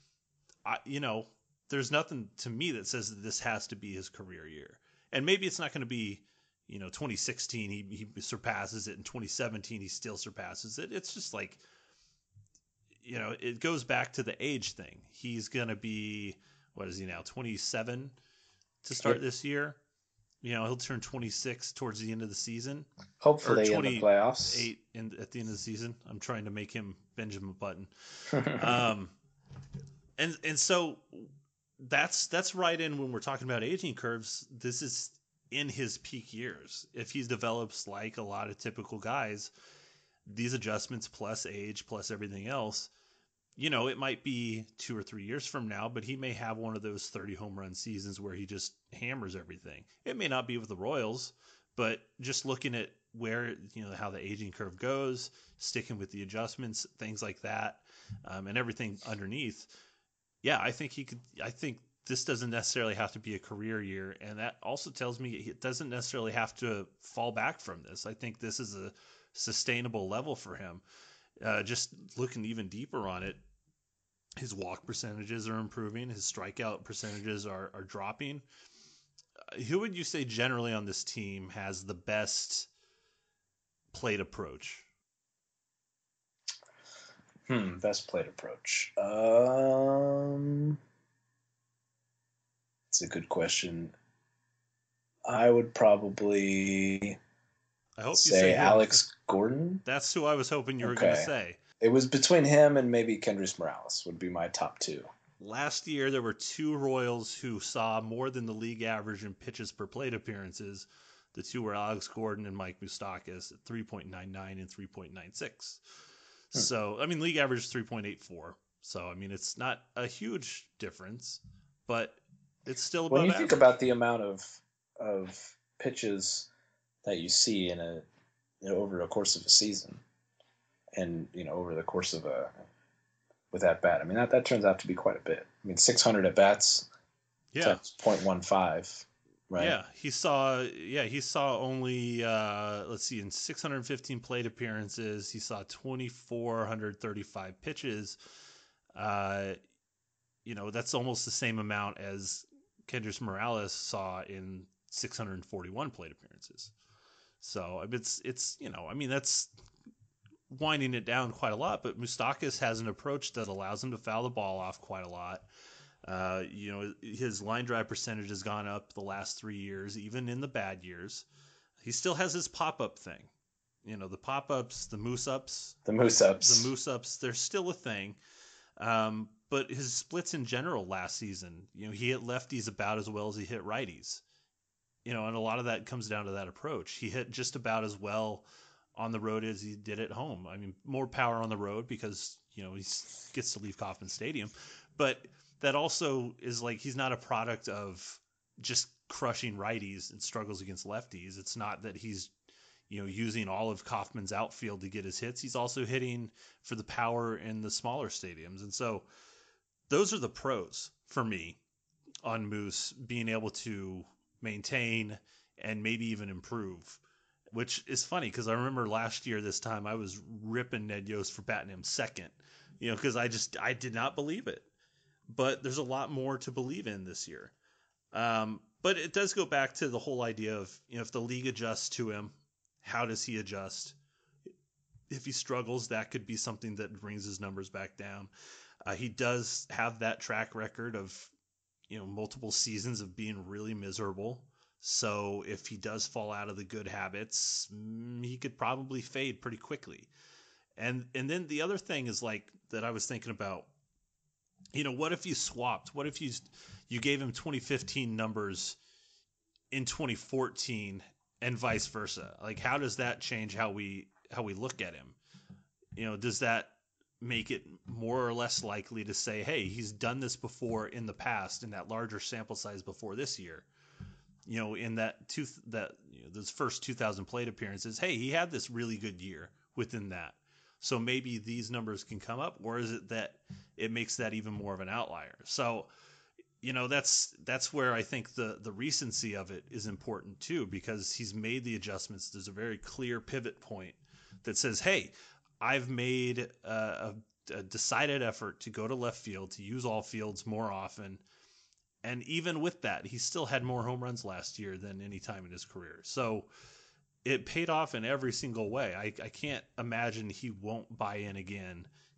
I, you know, there's nothing to me that says that this has to be his career year. And maybe it's not going to be, you know, twenty sixteen, he, he surpasses it. In twenty seventeen, he still surpasses it. It's just like, you know, it goes back to the age thing. He's going to be, what is he now, twenty-seven to start this year? You know, he'll turn twenty-six towards the end of the season. Hopefully in the playoffs. Eight in, at the end of the season. I'm trying to make him Benjamin Button. um, and and so that's that's right in when we're talking about aging curves. This is in his peak years. If he develops like a lot of typical guys, these adjustments plus age plus everything else, you know, it might be two or three years from now, but he may have one of those thirty home run seasons where he just hammers everything. It may not be with the Royals, but just looking at where, you know, how the aging curve goes, sticking with the adjustments, things like that, um, and everything underneath. Yeah, I think he could, I think this doesn't necessarily have to be a career year. And that also tells me it doesn't necessarily have to fall back from this. I think this is a sustainable level for him. Uh, just looking even deeper on it, his walk percentages are improving. His strikeout percentages are, are dropping. Uh, who would you say generally on this team has the best plate approach? Hmm, best plate approach. Um, it's a good question. I would probably I hope say, you say Alex Gordon. That's who I was hoping you were Okay. going to say. It was between him and maybe Kendrys Morales would be my top two. Last year, there were two Royals who saw more than the league average in pitches per plate appearances. The two were Alex Gordon and Mike Moustakas at three point nine nine and three point nine six. Hmm. So, I mean, league average is three point eight four. So, I mean, it's not a huge difference, but it's still above When you average. think about the amount of of pitches that you see in a you know, over the course of a season, and you know over the course of a with that bat, I mean that, that turns out to be quite a bit. I mean, six hundred at bats, yeah, that's point one five, right? Yeah, he saw. Yeah, he saw only. Uh, let's see, in six hundred fifteen plate appearances, he saw two thousand four hundred thirty-five pitches. Uh, you know, that's almost the same amount as Kendrys Morales saw in six hundred forty-one plate appearances. So it's it's you know, I mean that's winding it down quite a lot. But Moustakas has an approach that allows him to foul the ball off quite a lot. Uh, you know, his line drive percentage has gone up the last three years, even in the bad years. He still has his pop-up thing. You know, the pop-ups, the moose-ups. The moose-ups. The moose-ups, they're still a thing. Um, but his splits in general last season, you know, he hit lefties about as well as he hit righties. You know, and a lot of that comes down to that approach. He hit just about as well on the road as he did at home. I mean, more power on the road because, you know, he gets to leave Kauffman Stadium. But that also is like he's not a product of just crushing righties and struggles against lefties. It's not that he's, you know, using all of Kauffman's outfield to get his hits. He's also hitting for the power in the smaller stadiums. And so those are the pros for me on Moose being able to maintain and maybe even improve, which is funny because I remember last year this time I was ripping Ned Yost for batting him second, you know, because I just I did not believe it. But there's a lot more to believe in this year. Um, but it does go back to the whole idea of, you know, if the league adjusts to him, how does he adjust? If he struggles, that could be something that brings his numbers back down. Uh, he does have that track record of, you know, multiple seasons of being really miserable. So if he does fall out of the good habits, he could probably fade pretty quickly. And and then the other thing is like that I was thinking about, you know, what if you swapped? What if you you gave him twenty fifteen numbers in twenty fourteen and vice versa? Like, how does that change how we how we look at him? You know, does that make it more or less likely to say, hey, he's done this before in the past in that larger sample size before this year? You know, in that two that you know, those first two thousand plate appearances, hey, he had this really good year within that. So maybe these numbers can come up, or is it that it makes that even more of an outlier? So, you know, that's that's where I think the the recency of it is important too, because he's made the adjustments. There's a very clear pivot point that says, hey, I've made a, a decided effort to go to left field, to use all fields more often. And even with that, he still had more home runs last year than any time in his career. So it paid off in every single way. I, I can't imagine he won't buy in again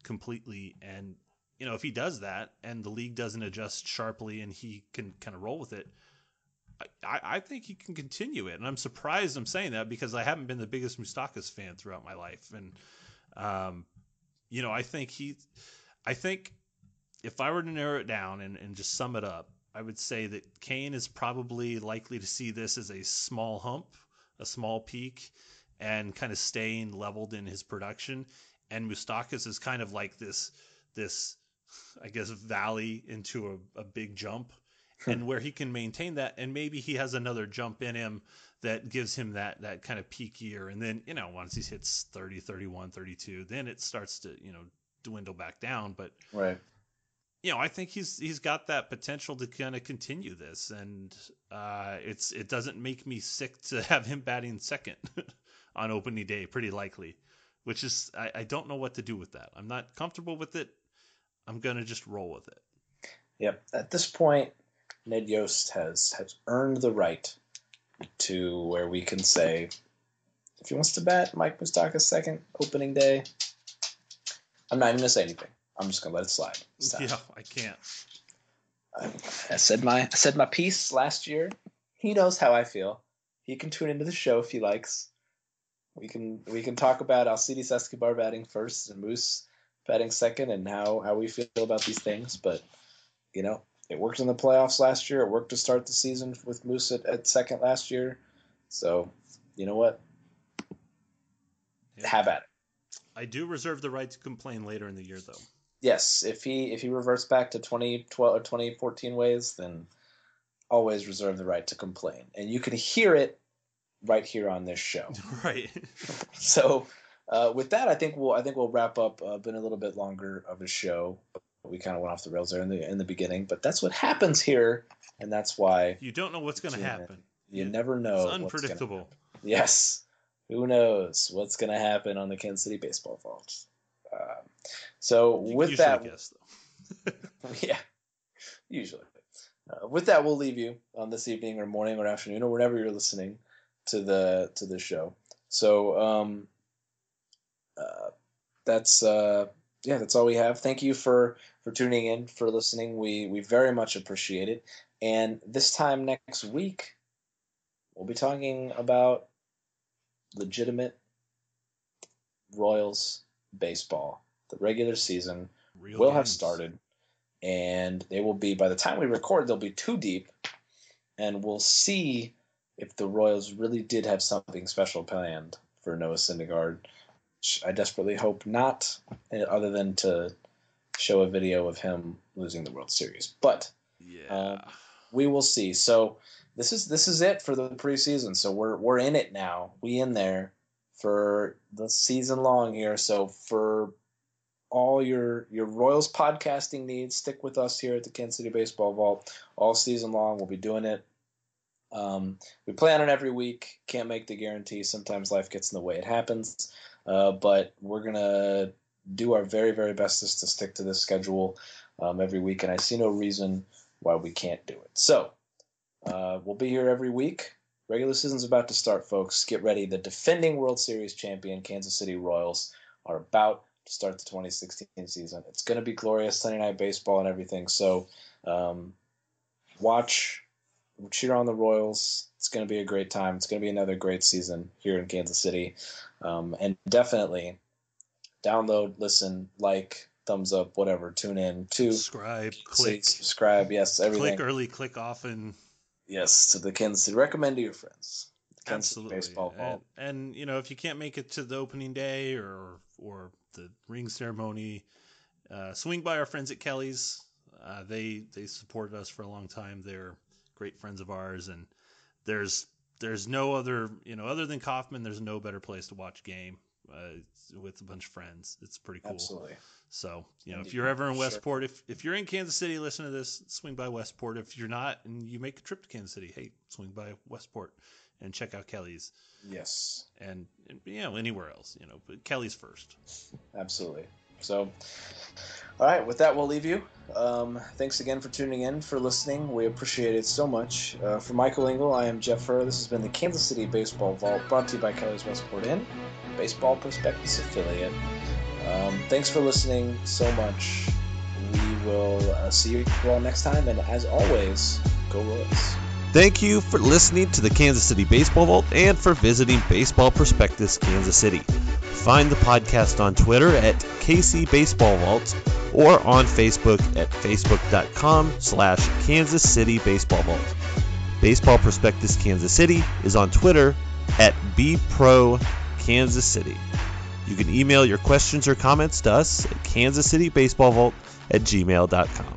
completely. And, you know, if he does that and the league doesn't adjust sharply and he can kind of roll with it, I, I think he can continue it. And I'm surprised I'm saying that because I haven't been the biggest Moustakas fan throughout my life. And, um, you know, I think he, I think if I were to narrow it down and, and just sum it up, I would say that Kane is probably likely to see this as a small hump, a small peak, and kind of staying leveled in his production. And Moustakas is kind of like this, this, I guess, valley into a, a big jump. And where he can maintain that, and maybe he has another jump in him that gives him that that kind of peak year. And then, you know, once he hits thirty, thirty-one, thirty-two, then it starts to, you know, dwindle back down. But, right. you know, I think he's he's got that potential to kind of continue this. And uh, it's it doesn't make me sick to have him batting second on opening day, pretty likely, which is I, I don't know what to do with that. I'm not comfortable with it. I'm going to just roll with it. Yep. At this point, Ned Yost has, has earned the right to where we can say, if he wants to bat Mike Moustakas second opening day, I'm not even going to say anything. I'm just going to let it slide. Yeah, I can't. I, I said my I said my piece last year. He knows how I feel. He can tune into the show if he likes. We can we can talk about Alcides Escobar batting first and Moose batting second and how, how we feel about these things. But, you know, it worked in the playoffs last year. It worked to start the season with Moose at, at second last year. So, you know what? Yeah. Have at it. I do reserve the right to complain later in the year, though. Yes, if he if he reverts back to twenty twelve or twenty fourteen ways, then always reserve the right to complain. And you can hear it right here on this show. Right. So, uh, with that, I think we'll I think we'll wrap up. Uh, been a little bit longer of a show. We kind of went off the rails there in the in the beginning, but that's what happens here, and that's why you don't know what's going to happen. You yeah. never know. It's unpredictable. What's gonna, yes. Who knows what's going to happen on the Kansas City Baseball Vault? Uh, so you with that, guess, yeah, usually. Uh, with that, we'll leave you on this evening or morning or afternoon or whenever you're listening to the to the show. So um, uh, that's. Uh, Yeah, that's all we have. Thank you for, for tuning in, for listening. We we very much appreciate it. And this time next week, we'll be talking about legitimate Royals baseball. The regular season Real will games. have started, and they will be, by the time we record, they'll be too deep, and we'll see if the Royals really did have something special planned for Noah Syndergaard. I desperately hope not, other than to show a video of him losing the World Series. But yeah, uh, we will see. So this is this is it for the preseason. So we're we're in it now. We in there for the season long here. So for all your your Royals podcasting needs, stick with us here at the Kansas City Baseball Vault all season long. We'll be doing it. Um, we plan on every week. Can't make the guarantee. Sometimes life gets in the way. It happens. Uh, but we're going to do our very, very best to stick to this schedule um, every week, and I see no reason why we can't do it. So uh, we'll be here every week. Regular season's about to start, folks. Get ready. The defending World Series champion Kansas City Royals are about to start the twenty sixteen season. It's going to be glorious, Sunday Night Baseball and everything. So um, watch, cheer on the Royals. It's going to be a great time. It's going to be another great season here in Kansas City. Um, and definitely download, listen, like, thumbs up, whatever, tune in to subscribe, click, subscribe. Yes, everything. Click early, click often. Yes, to the Kansas City. Recommend to your friends. The Kansas City Absolutely. Baseball Vault. And, and you know, if you can't make it to the opening day or or the ring ceremony, uh, swing by our friends at Kelly's. Uh, they they supported us for a long time. They're great friends of ours, and there's there's no other, you know, other than Kauffman, there's no better place to watch a game uh, with a bunch of friends. It's pretty cool. Absolutely. So, you know, Indeed. if you're ever in Sure. Westport, if if you're in Kansas City, listen to this, swing by Westport. If you're not and you make a trip to Kansas City, hey, swing by Westport and check out Kelly's. Yes. And, and you know, anywhere else, you know, but Kelly's first. Absolutely. So, all right, with that, we'll leave you. Um, thanks again for tuning in, for listening. We appreciate it so much. Uh, for Michael Engel, I am Jeff Furr. This has been the Kansas City Baseball Vault, brought to you by Kelly's Westport Inn, Baseball Prospectus affiliate. Um, thanks for listening so much. We will uh, see you all next time, and as always, go Royals. Thank you for listening to the Kansas City Baseball Vault and for visiting Baseball Prospectus Kansas City. Find the podcast on Twitter at K C Baseball Vault or on Facebook at facebook.com slash Kansas City Baseball Vault. Baseball Prospectus Kansas City is on Twitter at B Pro Kansas City. You can email your questions or comments to us at kansas city baseball vault at gmail dot com.